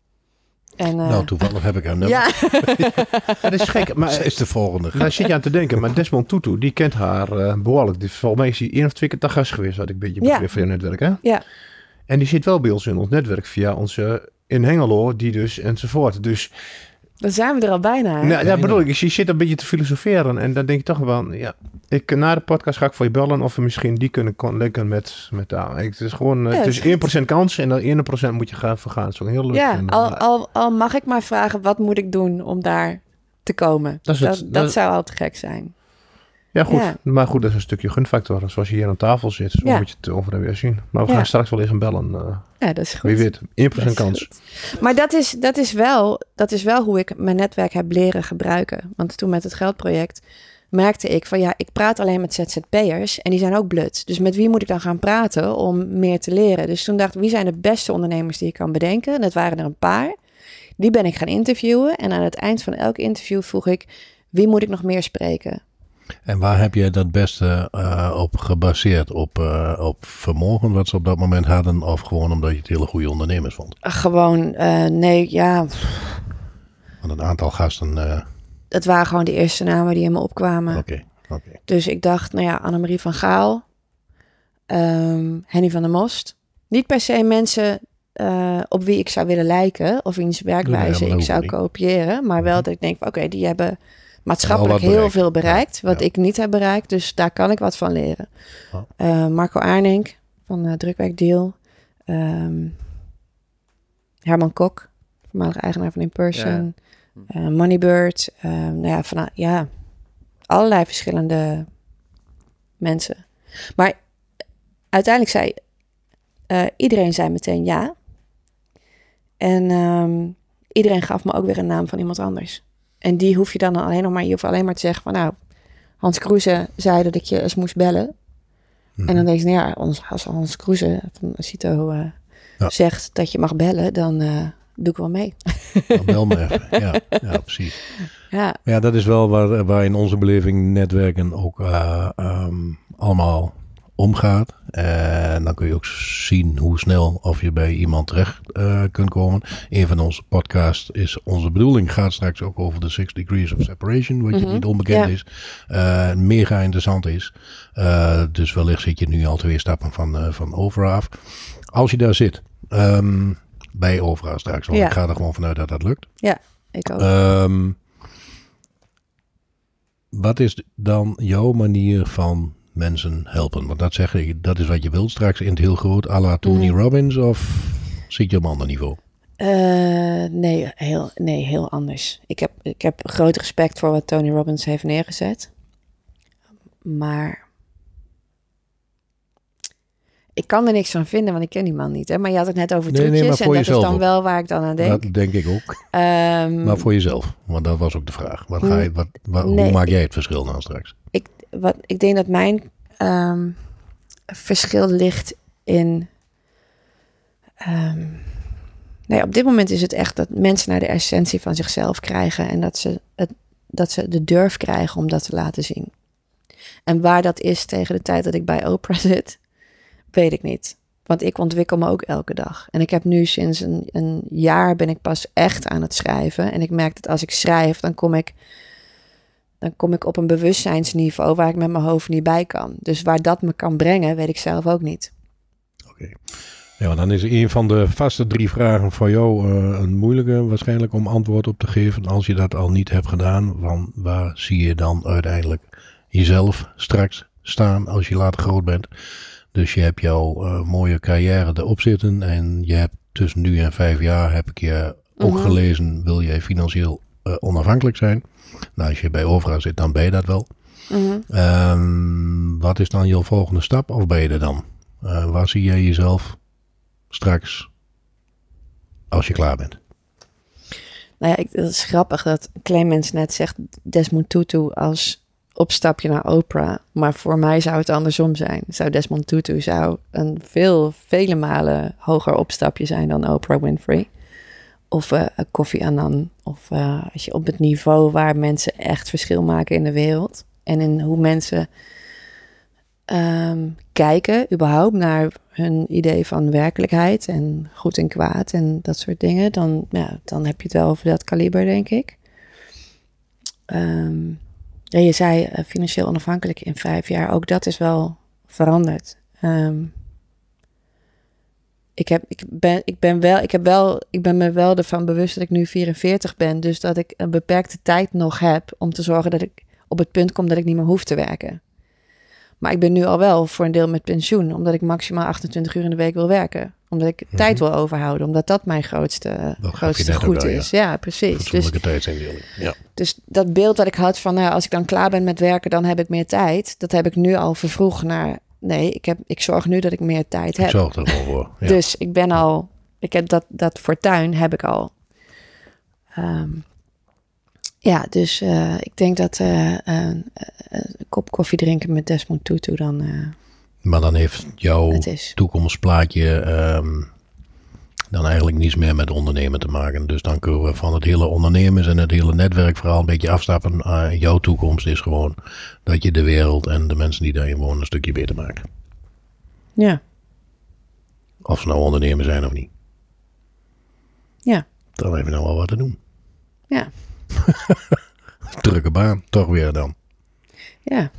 En, nou, toevallig heb ik haar nummer. Ja. Dat is gek. Maar zij is de volgende. Daar zit je aan te denken. Maar Desmond Tutu, die kent haar behoorlijk. Dus volgens mij is hij 1 of 2 keer te gast geweest, had ik een beetje begrip van je netwerk. Hè? Ja. En die zit wel bij ons in ons netwerk via onze in Hengelo, die dus enzovoort. Dus dan zijn we er al bijna. Nou, ja, bedoel ik. Je zit een beetje te filosoferen. En dan denk ik toch wel, ja, na de podcast ga ik voor je bellen of we misschien die kunnen linken met het is gewoon, het is 1% kans en dan 1% moet je gaan vergaan. Dat is ook heel leuk. Ja, al mag ik maar vragen, wat moet ik doen om daar te komen? Dat zou al te gek zijn. Ja, goed. Ja. Maar goed, dat is een stukje gunfactor. Zoals je hier aan tafel zit, zo moet je het over weer zien. Maar we gaan straks wel even bellen. Ja, dat is goed. Wie weet, 1% kans. Goed. Maar dat is wel hoe ik mijn netwerk heb leren gebruiken. Want toen met het geldproject merkte ik van ik praat alleen met ZZP'ers en die zijn ook blut. Dus met wie moet ik dan gaan praten om meer te leren? Dus toen dacht ik, wie zijn de beste ondernemers die ik kan bedenken? Dat waren er een paar. Die ben ik gaan interviewen en aan het eind van elk interview vroeg ik, wie moet ik nog meer spreken? En waar heb je dat beste op gebaseerd? Op vermogen wat ze op dat moment hadden? Of gewoon omdat je het hele goede ondernemers vond? Gewoon, nee, ja. Want een aantal gasten... Het waren gewoon de eerste namen die in me opkwamen. Oké. Dus ik dacht, Annemarie van Gaal. Henny van der Most. Niet per se mensen op wie ik zou willen lijken. Of wiens werkwijze ik zou kopiëren. Maar wel dat ik denk, oké, die hebben... maatschappelijk heel veel bereikt, wat ik niet heb bereikt. Dus daar kan ik wat van leren. Marco Aarnink van Drukwerkdeal. Herman Kok, voormalig eigenaar van InPerson. Moneybird. Allerlei verschillende mensen. Maar uiteindelijk zei iedereen zei meteen ja. En iedereen gaf me ook weer een naam van iemand anders. En die hoef je dan alleen maar te zeggen van Hans Kroeze zei dat ik je eens moest bellen. En dan denk je, als Hans Kroeze van Cito zegt dat je mag bellen, dan doe ik wel mee. Dan bel me even. Ja, precies. Ja, dat is wel waar in onze beleving netwerken ook allemaal omgaat. En dan kun je ook zien hoe snel of je bij iemand terecht kunt komen. Een van onze podcasts is onze bedoeling. Gaat straks ook over de 6 degrees of separation. Wat je niet onbekend is. Mega interessant is. Dus wellicht zit je nu al 2 stappen van Oprah af. Als je daar zit. Bij Oprah straks. Want ik ga er gewoon vanuit dat lukt. Ja, ik ook. Wat is dan jouw manier van mensen helpen? Want dat zeg je, dat is wat je wilt straks in het heel groot, à la Tony Robbins, of zit je op een ander niveau? Nee, heel anders. Ik heb groot respect voor wat Tony Robbins heeft neergezet. Maar ik kan er niks van vinden, want ik ken die man niet. Hè? Maar je had het net over trucjes maar voor en dat is dan ook. wel waar ik dan aan denk. Dat denk ik ook. Maar voor jezelf, want dat was ook de vraag. Hoe maak jij het verschil nou straks? Ik denk dat mijn verschil ligt in... op dit moment is het echt dat mensen naar de essentie van zichzelf krijgen. En dat ze de durf krijgen om dat te laten zien. En waar dat is tegen de tijd dat ik bij Oprah zit, weet ik niet. Want ik ontwikkel me ook elke dag. En ik heb nu sinds een jaar ben ik pas echt aan het schrijven. En ik merk dat als ik schrijf, dan kom ik op een bewustzijnsniveau waar ik met mijn hoofd niet bij kan. Dus waar dat me kan brengen, weet ik zelf ook niet. Oké. Ja, dan is een van de vaste 3 vragen voor jou een moeilijke waarschijnlijk om antwoord op te geven. Als je dat al niet hebt gedaan, van waar zie je dan uiteindelijk jezelf straks staan als je later groot bent? Dus je hebt jouw mooie carrière erop zitten en je hebt tussen nu en 5 jaar, heb ik je ook gelezen, wil je financieel onafhankelijk zijn. Nou, als je bij Oprah zit, dan ben je dat wel. Wat is dan je volgende stap of ben je er dan? Waar zie jij jezelf straks als je klaar bent? Nou ja, dat is grappig dat Clemens net zegt Desmond Tutu als opstapje naar Oprah. Maar voor mij zou het andersom zijn. Desmond Tutu een vele malen hoger opstapje zijn dan Oprah Winfrey. Of Kofi Annan. Of als je op het niveau waar mensen echt verschil maken in de wereld. En in hoe mensen kijken überhaupt naar hun idee van werkelijkheid. En goed en kwaad en dat soort dingen. Dan heb je het wel over dat kaliber, denk ik. Je zei financieel onafhankelijk in 5 jaar. Ook dat is wel veranderd. Ik ben me wel ervan bewust dat ik nu 44 ben. Dus dat ik een beperkte tijd nog heb om te zorgen dat ik op het punt kom dat ik niet meer hoef te werken. Maar ik ben nu al wel voor een deel met pensioen. Omdat ik maximaal 28 uur in de week wil werken. Omdat ik tijd wil overhouden. Omdat dat mijn grootste goed is. Ja, precies. Dus dat beeld dat ik had van als ik dan klaar ben met werken, dan heb ik meer tijd. Dat heb ik nu al vervroegd naar nee, ik zorg nu dat ik meer tijd heb. Ik zorg er wel voor. Ja. Dus ik heb dat fortuin heb ik al. Dus ik denk dat een kop koffie drinken met Desmond Tutu dan... maar dan heeft jouw toekomstplaatje dan eigenlijk niets meer met ondernemen te maken. Dus dan kunnen we van het hele ondernemers en het hele netwerkverhaal een beetje afstappen. Jouw toekomst is gewoon dat je de wereld en de mensen die daarin wonen een stukje beter maakt. Ja. Of ze nou ondernemer zijn of niet. Ja. Dan heb je nou wel wat te doen. Ja. Drukke baan, toch weer dan. Ja.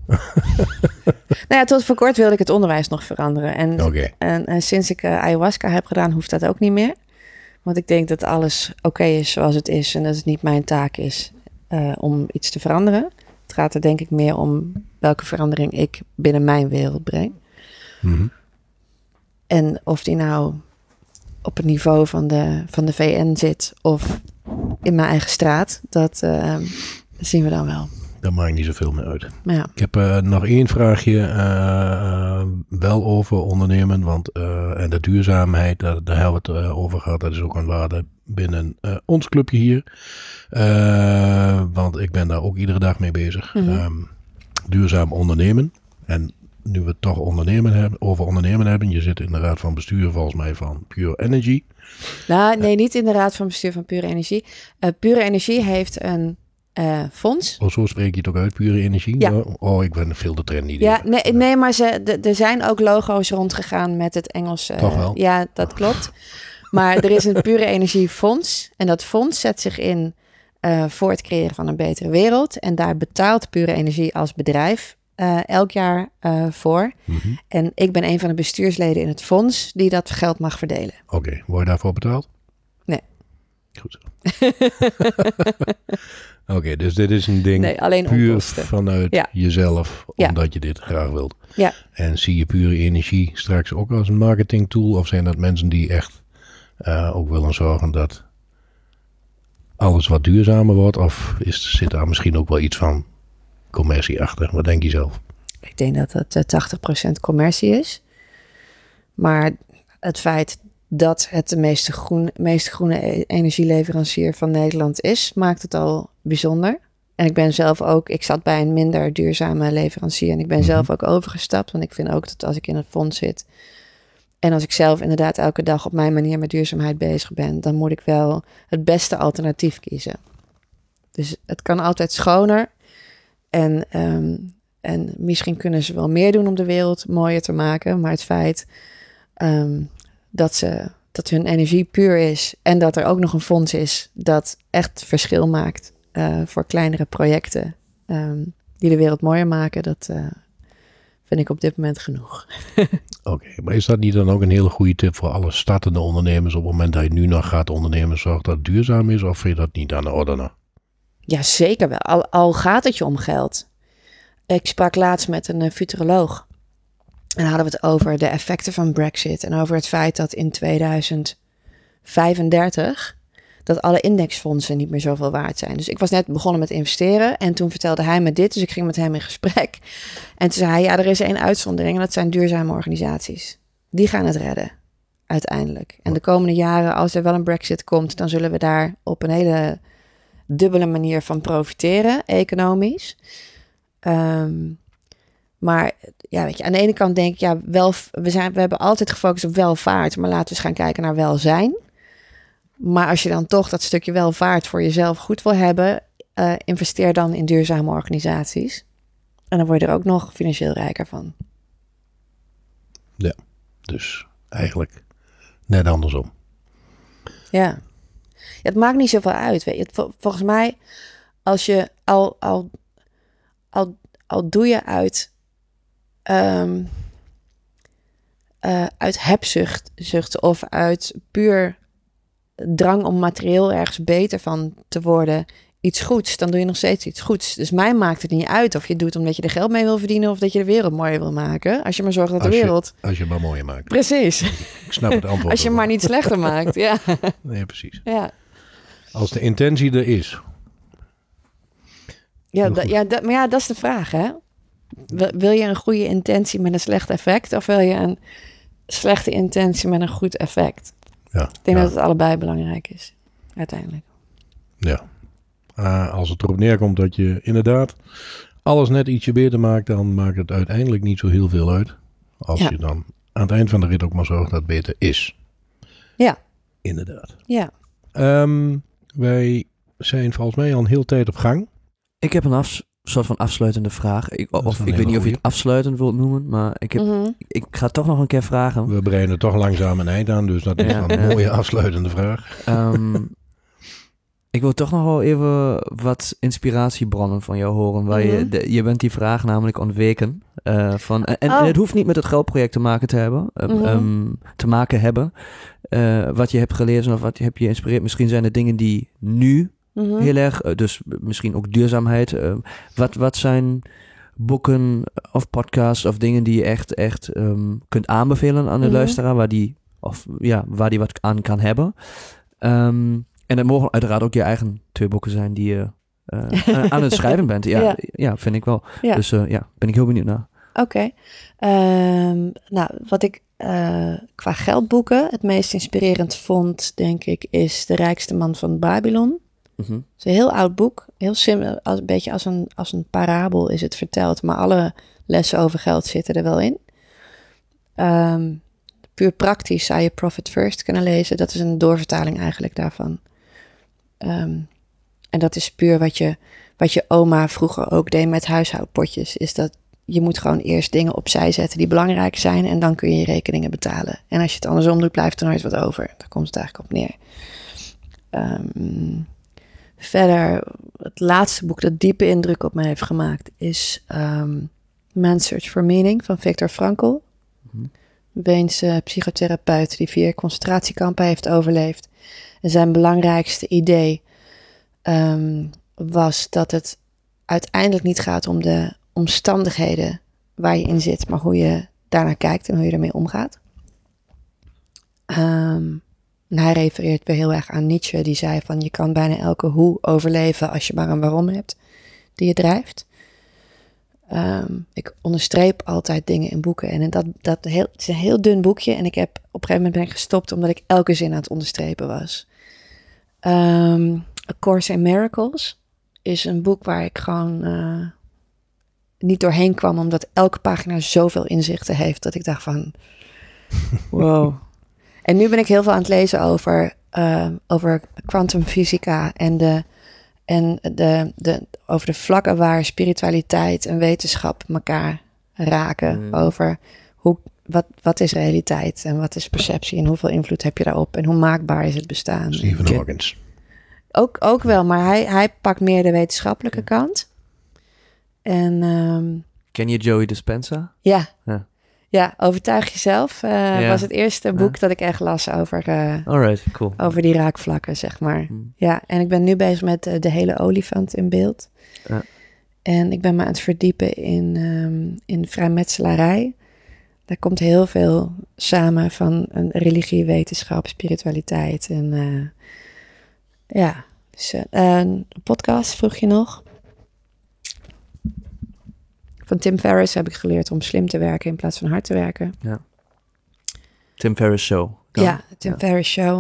Tot voor kort wilde ik het onderwijs nog veranderen. En sinds ik ayahuasca heb gedaan, hoeft dat ook niet meer. Want ik denk dat alles oké is zoals het is. En dat het niet mijn taak is om iets te veranderen. Het gaat er denk ik meer om welke verandering ik binnen mijn wereld breng. Mm-hmm. En of die nou op het niveau van de VN zit of in mijn eigen straat, dat zien we dan wel. Daar maakt niet zoveel meer uit. Ja. Ik heb nog 1 vraagje wel over ondernemen. Want en de duurzaamheid, daar hebben we het over gehad. Dat is ook een waarde binnen ons clubje hier. Want ik ben daar ook iedere dag mee bezig. Mm-hmm. Duurzaam ondernemen. En nu we het toch over ondernemen hebben. Je zit in de raad van bestuur volgens mij van Pure Energy. Nou, nee, niet in de raad van bestuur van Pure Energie. Pure Energie heeft fonds. Zo spreek je het ook uit, pure energie? Ja. Oh, ik ben veel te trendy. Ja, nee, maar er zijn ook logo's rondgegaan met het Engels. Toch wel? Ja, dat klopt. Maar er is een pure energiefonds. En dat fonds zet zich in voor het creëren van een betere wereld. En daar betaalt Pure Energie als bedrijf elk jaar voor. Mm-hmm. En ik ben een van de bestuursleden in het fonds die dat geld mag verdelen. Oké, word je daarvoor betaald? Nee. Goed zo. Oké, dus dit is een ding alleen puur onkosten. vanuit jezelf, Ja. omdat je dit graag wilt. Ja. En zie je pure energie straks ook als een marketingtool? Of zijn dat mensen die echt ook willen zorgen dat alles wat duurzamer wordt? Of zit daar misschien ook wel iets van commercie achter? Wat denk je zelf? Ik denk dat het 80% commercie is. Maar het feit dat het de meest groene energieleverancier van Nederland is, maakt het al bijzonder. En ik zat bij een minder duurzame leverancier en ik ben zelf ook overgestapt. Want ik vind ook dat als ik in het fonds zit en als ik zelf inderdaad elke dag op mijn manier met duurzaamheid bezig ben, dan moet ik wel het beste alternatief kiezen. Dus het kan altijd schoner en misschien kunnen ze wel meer doen om de wereld mooier te maken. Maar het feit dat hun energie puur is en dat er ook nog een fonds is dat echt verschil maakt voor kleinere projecten die de wereld mooier maken, dat vind ik op dit moment genoeg. Oké, maar is dat niet dan ook een hele goede tip voor alle startende ondernemers op het moment dat je nu nog gaat ondernemen, zorg dat het duurzaam is, of vind je dat niet aan de orde nog? Ja, zeker wel. Al gaat het je om geld. Ik sprak laatst met een futuroloog. En hadden we het over de effecten van Brexit. En over het feit dat in 2035 dat alle indexfondsen niet meer zoveel waard zijn. Dus ik was net begonnen met investeren. En toen vertelde hij me dit. Dus ik ging met hem in gesprek. En toen zei hij, ja, er is één uitzondering. En dat zijn duurzame organisaties. Die gaan het redden. Uiteindelijk. En de komende jaren, als er wel een Brexit komt, dan zullen we daar op een hele dubbele manier van profiteren, economisch. Maar ja, weet je, aan de ene kant denk ik, ja, we hebben altijd gefocust op welvaart, maar laten we eens gaan kijken naar welzijn. Maar als je dan toch dat stukje welvaart voor jezelf goed wil hebben, investeer dan in duurzame organisaties. En dan word je er ook nog financieel rijker van. Ja, dus eigenlijk net andersom. Ja, het maakt niet zoveel uit. Weet je. Volgens mij, als je al doe je uit hebzucht of uit puur drang om materieel ergens beter van te worden iets goeds, dan doe je nog steeds iets goeds. Dus mij maakt het niet uit of je het doet omdat je er geld mee wil verdienen of dat je de wereld mooier wil maken. Als je maar zorgt dat de wereld... Als je het maar mooier maakt. Precies. Ik snap het antwoord. Als je maar niet slechter maakt, ja. Nee, precies. Ja. Als de intentie er is. Maar dat is de vraag, hè? Wil je een goede intentie met een slecht effect of wil je een slechte intentie met een goed effect? Ja, ik denk dat het allebei belangrijk is, uiteindelijk. Ja. Als het erop neerkomt dat je inderdaad alles net ietsje beter maakt, dan maakt het uiteindelijk niet zo heel veel uit. Als je dan aan het eind van de rit ook maar zorgt dat het beter is. Ja. Inderdaad. Ja. Wij zijn volgens mij al een hele tijd op gang. Ik heb een soort van afsluitende vraag. Ik weet niet of je het afsluitend wilt noemen, maar ik ga toch nog een keer vragen. We breiden toch langzaam een eind aan, dus dat is een mooie afsluitende vraag. Ik wil toch nog wel even wat inspiratiebronnen van jou horen. Waar je bent die vraag namelijk ontweken. En het hoeft niet met het geldproject te maken te hebben. Wat je hebt gelezen of wat je hebt je geïnspireerd. Misschien zijn er dingen die nu heel erg, dus misschien ook duurzaamheid. Wat zijn boeken of podcasts of dingen die je echt kunt aanbevelen aan de luisteraar, waar die wat aan kan hebben? En het mogen uiteraard ook je eigen 2 boeken zijn die je aan het schrijven bent. Ja, vind ik wel. Ja. Dus ben ik heel benieuwd naar. Oké. Wat ik qua geldboeken het meest inspirerend vond, denk ik, is De Rijkste Man van Babylon. Het is een heel oud boek. Heel simpel, een beetje als een parabel is het verteld. Maar alle lessen over geld zitten er wel in. Puur praktisch zou je Profit First kunnen lezen. Dat is een doorvertaling eigenlijk daarvan. En dat is puur wat je oma vroeger ook deed met huishoudpotjes, is dat je moet gewoon eerst dingen opzij zetten die belangrijk zijn en dan kun je je rekeningen betalen. En als je het andersom doet, blijft er nooit wat over. Daar komt het eigenlijk op neer. Verder, het laatste boek dat diepe indruk op mij heeft gemaakt is Man's Search for Meaning van Viktor Frankl. Een Weense psychotherapeut die 4 concentratiekampen heeft overleefd. En zijn belangrijkste idee was dat het uiteindelijk niet gaat om de omstandigheden waar je in zit, maar hoe je daarnaar kijkt en hoe je ermee omgaat. En hij refereert weer heel erg aan Nietzsche, die zei van je kan bijna elke hoe overleven als je maar een waarom hebt die je drijft. Ik onderstreep altijd dingen in boeken en het is een heel dun boekje en op een gegeven moment ben ik gestopt omdat ik elke zin aan het onderstrepen was. A Course in Miracles is een boek waar ik gewoon niet doorheen kwam, omdat elke pagina zoveel inzichten heeft dat ik dacht van wow. En nu ben ik heel veel aan het lezen over kwantumfysica en over de vlakken waar spiritualiteit en wetenschap elkaar raken. Over wat is realiteit en wat is perceptie en hoeveel invloed heb je daarop en hoe maakbaar is het bestaan. Stephen Hawkins. Ook wel, maar hij pakt meer de wetenschappelijke kant. En Ken je Joey Dispenza? Ja, Overtuig Jezelf was het eerste boek dat ik echt las Alright, cool. over die raakvlakken, zeg maar. Ja, en ik ben nu bezig met de hele olifant in beeld. En ik ben me aan het verdiepen in vrijmetselarij. Daar komt heel veel samen van een religie, wetenschap, spiritualiteit. En dus een podcast vroeg je nog. Van Tim Ferriss heb ik geleerd om slim te werken in plaats van hard te werken. Ja. Tim Ferriss Show. Tim Ferriss Show.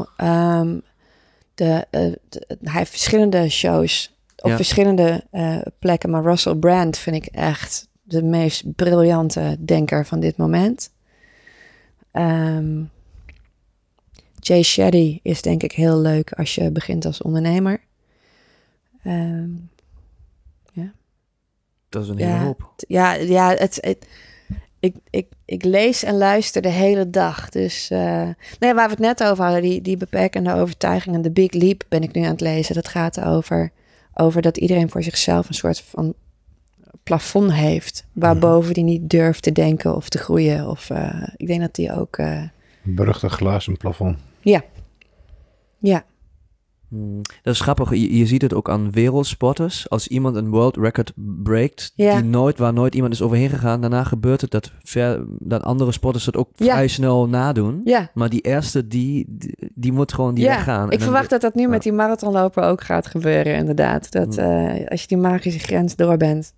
Hij heeft verschillende shows op verschillende plekken. Maar Russell Brand vind ik echt de meest briljante denker van dit moment. Jay Shetty is denk ik heel leuk als je begint als ondernemer. Dat is een hele hoop. Ik lees en luister de hele dag. Dus waar we het net over hadden, die beperkende overtuigingen, de Big Leap ben ik nu aan het lezen. Dat gaat over dat iedereen voor zichzelf een soort van plafond heeft, waarboven die niet durft te denken of te groeien. Of ik denk dat die ook... Beruchte glazen plafond. Ja. Dat is grappig. Je ziet het ook aan wereldsporters. Als iemand een world record breakt, waar nooit iemand is overheen gegaan, daarna gebeurt het dat andere sporters het ook vrij snel nadoen. Ja. Maar die eerste, die moet gewoon weggaan. Ik verwacht dat nu met die marathonloper ook gaat gebeuren, inderdaad. Dat als je die magische grens door bent.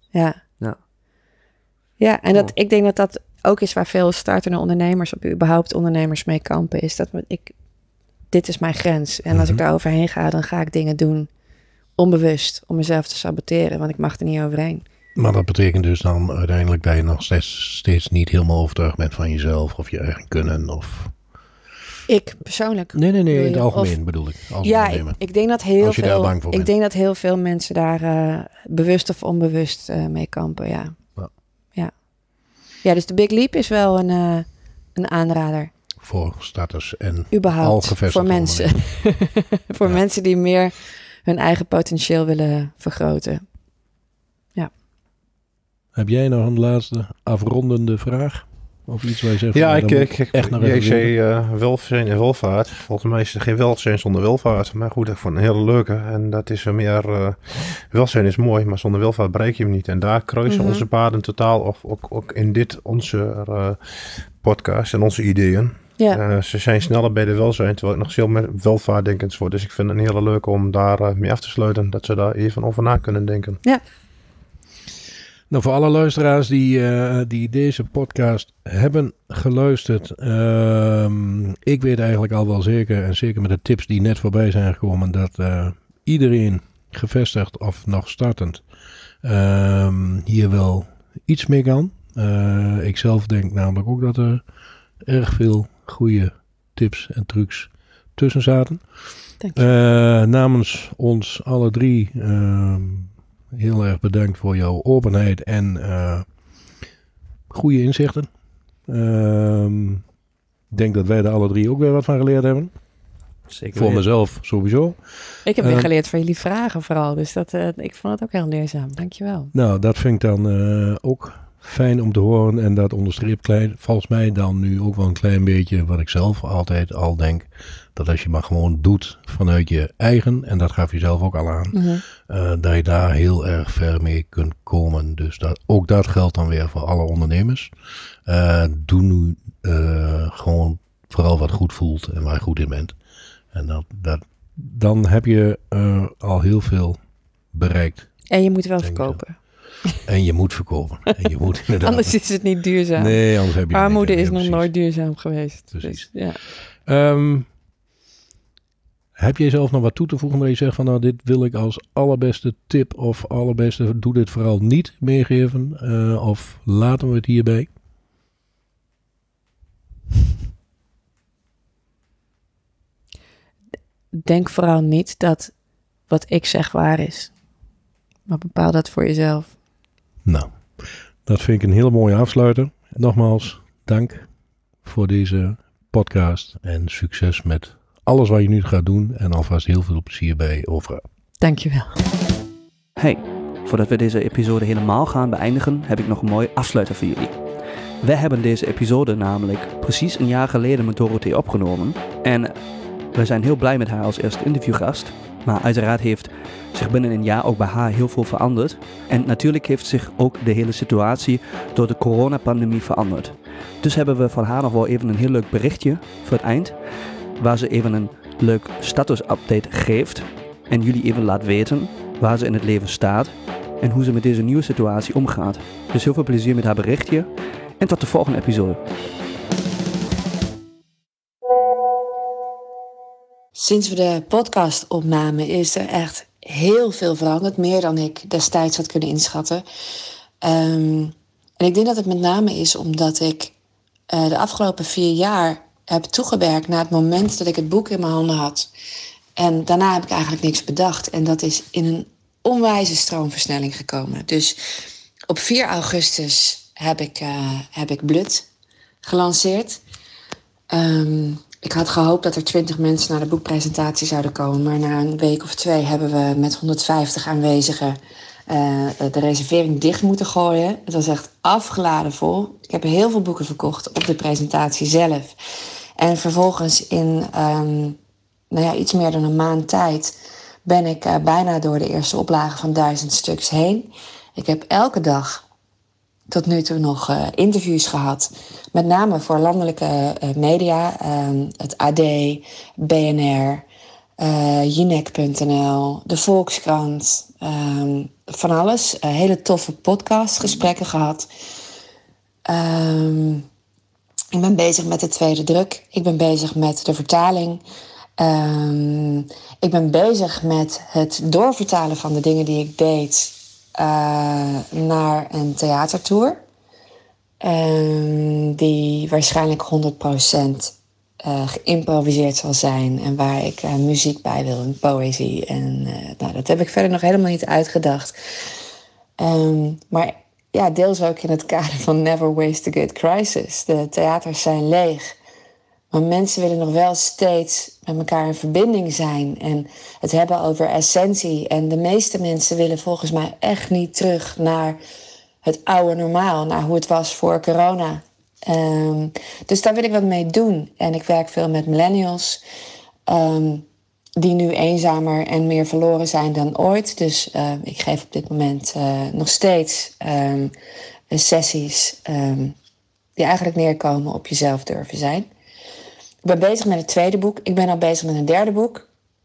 Ja, en ik denk dat ook is waar veel startende ondernemers, of überhaupt ondernemers mee kampen, is dat dit is mijn grens. En als ik daar overheen ga, dan ga ik dingen doen onbewust om mezelf te saboteren, want ik mag er niet overheen. Maar dat betekent dus dan uiteindelijk dat je nog steeds niet helemaal overtuigd bent van jezelf of je eigen kunnen of... Ik persoonlijk. Nee, in het algemeen bedoel ik. Als ik denk dat heel veel mensen daar bewust of onbewust mee kampen, ja. Ja, dus de Big Leap is wel een aanrader. Voor starters en überhaupt voor mensen. Voor mensen die meer hun eigen potentieel willen vergroten. Ja. Heb jij nog een laatste afrondende vraag? Of iets waar je zegt... Jij zei welzijn en welvaart. Volgens mij is er geen welzijn zonder welvaart. Maar goed, ik vond het een hele leuke. En dat is meer... welzijn is mooi, maar zonder welvaart bereik je hem niet. En daar kruisen onze paden totaal. Ook in dit onze podcast en onze ideeën. Ja. Ze zijn sneller bij de welzijn, terwijl ik nog veel meer welvaartdenkend word. Dus ik vind het een hele leuke om daar mee af te sluiten. Dat ze daar even over na kunnen denken. Ja. Nou, voor alle luisteraars die deze podcast hebben geluisterd. Ik weet eigenlijk al wel zeker, en zeker met de tips die net voorbij zijn gekomen, dat iedereen gevestigd of nog startend hier wel iets mee kan. Ik zelf denk namelijk ook dat er erg veel goede tips en trucs tussen zaten. Namens ons alle drie heel erg bedankt voor jouw openheid en goede inzichten. Ik denk dat wij er alle 3 ook weer wat van geleerd hebben. Zeker Voor mezelf sowieso. Ik heb weer geleerd van jullie vragen vooral. Dus ik vond het ook heel leerzaam. Dankjewel. Nou, dat vind ik dan ook fijn om te horen. En dat onderstreept volgens mij dan nu ook wel een klein beetje wat ik zelf altijd al denk. Dat als je maar gewoon doet vanuit je eigen, en dat gaf je zelf ook al aan, dat je daar heel erg ver mee kunt komen. Dus ook dat geldt dan weer voor alle ondernemers. Doe nu gewoon vooral wat goed voelt en waar je goed in bent. En dan heb je al heel veel bereikt. En je moet wel verkopen. En je moet verkopen. En je moet inderdaad. Anders is het niet duurzaam. Nee, anders heb je armoede is nog precies. nooit duurzaam geweest. Precies. Dus, ja. Heb jij zelf nog wat toe te voegen waar je zegt van nou dit wil ik als allerbeste tip of allerbeste doe dit vooral niet meegeven of laten we het hierbij? Denk vooral niet dat wat ik zeg waar is. Maar bepaal dat voor jezelf. Nou, dat vind ik een hele mooie afsluiter. Nogmaals, dank voor deze podcast en succes met alles wat je nu gaat doen en alvast heel veel plezier bij Ofra. Dankjewel. Hey, voordat we deze episode helemaal gaan beëindigen, heb ik nog een mooie afsluiter voor jullie. Wij hebben deze episode namelijk precies een jaar geleden met Dorothee opgenomen. En we zijn heel blij met haar als eerste interviewgast. Maar uiteraard heeft zich binnen een jaar ook bij haar heel veel veranderd. En natuurlijk heeft zich ook de hele situatie door de coronapandemie veranderd. Dus hebben we van haar nog wel even een heel leuk berichtje voor het eind. Waar ze even een leuk status-update geeft. En jullie even laat weten waar ze in het leven staat. En hoe ze met deze nieuwe situatie omgaat. Dus heel veel plezier met haar berichtje. En tot de volgende episode. Sinds we de podcast opnamen is er echt heel veel veranderd. Meer dan ik destijds had kunnen inschatten. En ik denk dat het met name is omdat ik de afgelopen 4 jaar heb toegewerkt naar het moment dat ik het boek in mijn handen had. En daarna heb ik eigenlijk niks bedacht. En dat is in een onwijze stroomversnelling gekomen. Dus op 4 augustus heb ik Bloed gelanceerd. Ik had gehoopt dat er 20 mensen naar de boekpresentatie zouden komen. Maar na een week of 2 hebben we met 150 aanwezigen de reservering dicht moeten gooien. Het was echt afgeladen vol. Ik heb heel veel boeken verkocht op de presentatie zelf. En vervolgens in iets meer dan een maand tijd ben ik bijna door de eerste oplage van 1000 stuks heen. Ik heb elke dag tot nu toe nog interviews gehad. Met name voor landelijke media. Het AD, BNR, Jinek.nl, de Volkskrant. Van alles. Hele toffe podcastgesprekken gehad. Ik ben bezig met de tweede druk. Ik ben bezig met de vertaling. Ik ben bezig met het doorvertalen van de dingen die ik deed naar een theatertour. Die waarschijnlijk 100% geïmproviseerd zal zijn. En waar ik muziek bij wil en poëzie. En dat heb ik verder nog helemaal niet uitgedacht. Maar ja, deels ook in het kader van Never Waste a Good Crisis. De theaters zijn leeg. Maar mensen willen nog wel steeds met elkaar in verbinding zijn. En het hebben over essentie. En de meeste mensen willen volgens mij echt niet terug naar het oude normaal. Naar hoe het was voor corona. Dus daar wil ik wat mee doen. En ik werk veel met millennials. Die nu eenzamer en meer verloren zijn dan ooit. Dus ik geef op dit moment nog steeds sessies die eigenlijk neerkomen op jezelf durven zijn. Ik ben bezig met het tweede boek. Ik ben al bezig met een derde boek.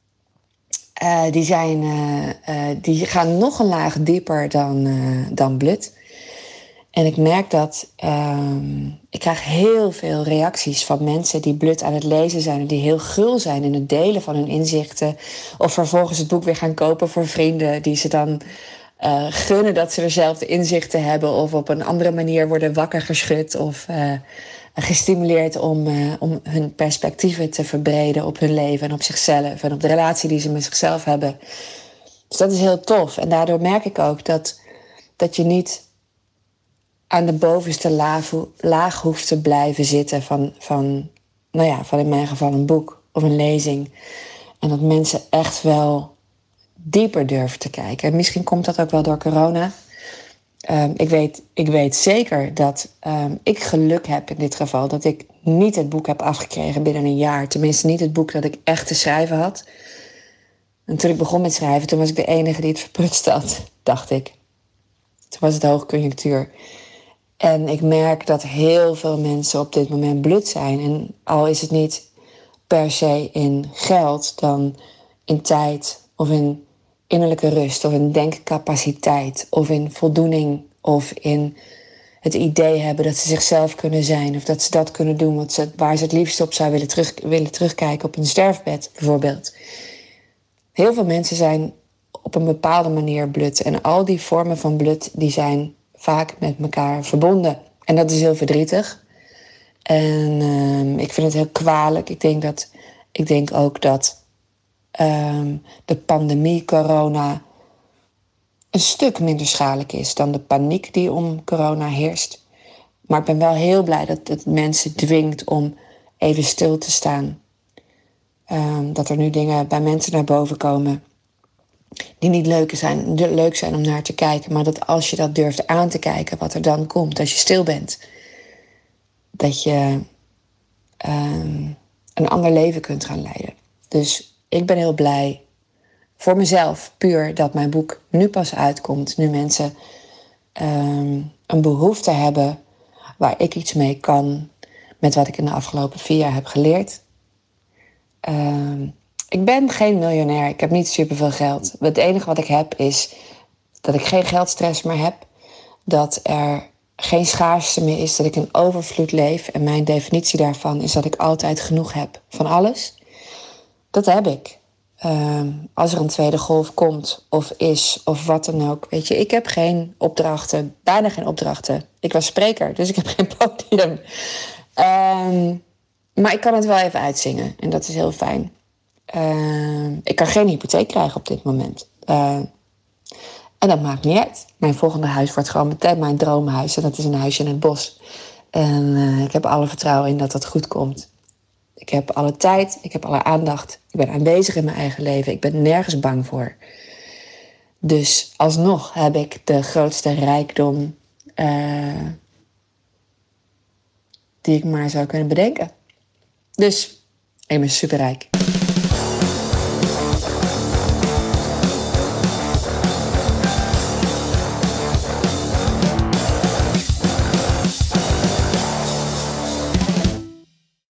Die gaan nog een laag dieper dan Bloed. En ik merk dat ik krijg heel veel reacties van mensen die Bloed aan het lezen zijn en die heel gul zijn in het delen van hun inzichten. Of vervolgens het boek weer gaan kopen voor vrienden die ze dan gunnen dat ze dezelfde inzichten hebben. Of op een andere manier worden wakker geschud of gestimuleerd om hun perspectieven te verbreden op hun leven en op zichzelf en op de relatie die ze met zichzelf hebben. Dus dat is heel tof. En daardoor merk ik ook dat je niet aan de bovenste laag hoeft te blijven zitten van in mijn geval een boek of een lezing. En dat mensen echt wel dieper durven te kijken. En misschien komt dat ook wel door corona. Ik weet zeker dat ik geluk heb in dit geval. Dat ik niet het boek heb afgekregen binnen een jaar. Tenminste niet het boek dat ik echt te schrijven had. En toen ik begon met schrijven, toen was ik de enige die het verprutst had, dacht ik. Toen was het hoogconjunctuur. En ik merk dat heel veel mensen op dit moment blut zijn. En al is het niet per se in geld, dan in tijd of in innerlijke rust of in denkcapaciteit of in voldoening of in het idee hebben dat ze zichzelf kunnen zijn of dat ze dat kunnen doen waar ze het liefst op zou willen terugkijken op een sterfbed bijvoorbeeld. Heel veel mensen zijn op een bepaalde manier blut en al die vormen van blut die zijn vaak met elkaar verbonden. En dat is heel verdrietig. En ik vind het heel kwalijk. Ik denk ook dat de pandemie, corona, een stuk minder schadelijk is dan de paniek die om corona heerst. Maar ik ben wel heel blij dat het mensen dwingt om even stil te staan. Dat er nu dingen bij mensen naar boven komen die niet leuk zijn om naar te kijken. Maar dat als je dat durft aan te kijken, wat er dan komt, als je stil bent, dat je een ander leven kunt gaan leiden. Dus ik ben heel blij voor mezelf, puur dat mijn boek nu pas uitkomt. Nu mensen een behoefte hebben waar ik iets mee kan met wat ik in de afgelopen 4 jaar heb geleerd. Ik ben geen miljonair. Ik heb niet superveel geld. Het enige wat ik heb is dat ik geen geldstress meer heb. Dat er geen schaarste meer is. Dat ik in overvloed leef. En mijn definitie daarvan is dat ik altijd genoeg heb van alles. Dat heb ik. Als er een tweede golf komt of is of wat dan ook. Weet je, ik heb geen opdrachten. Bijna geen opdrachten. Ik was spreker, dus ik heb geen podium. Maar ik kan het wel even uitzingen. En dat is heel fijn. Ik kan geen hypotheek krijgen op dit moment. En dat maakt niet uit. Mijn volgende huis wordt gewoon meteen mijn droomhuis. En dat is een huisje in het bos. En ik heb alle vertrouwen in dat dat goed komt. Ik heb alle tijd, ik heb alle aandacht. Ik ben aanwezig in mijn eigen leven. Ik ben nergens bang voor. Dus alsnog heb ik de grootste rijkdom die ik maar zou kunnen bedenken. Dus ik ben superrijk.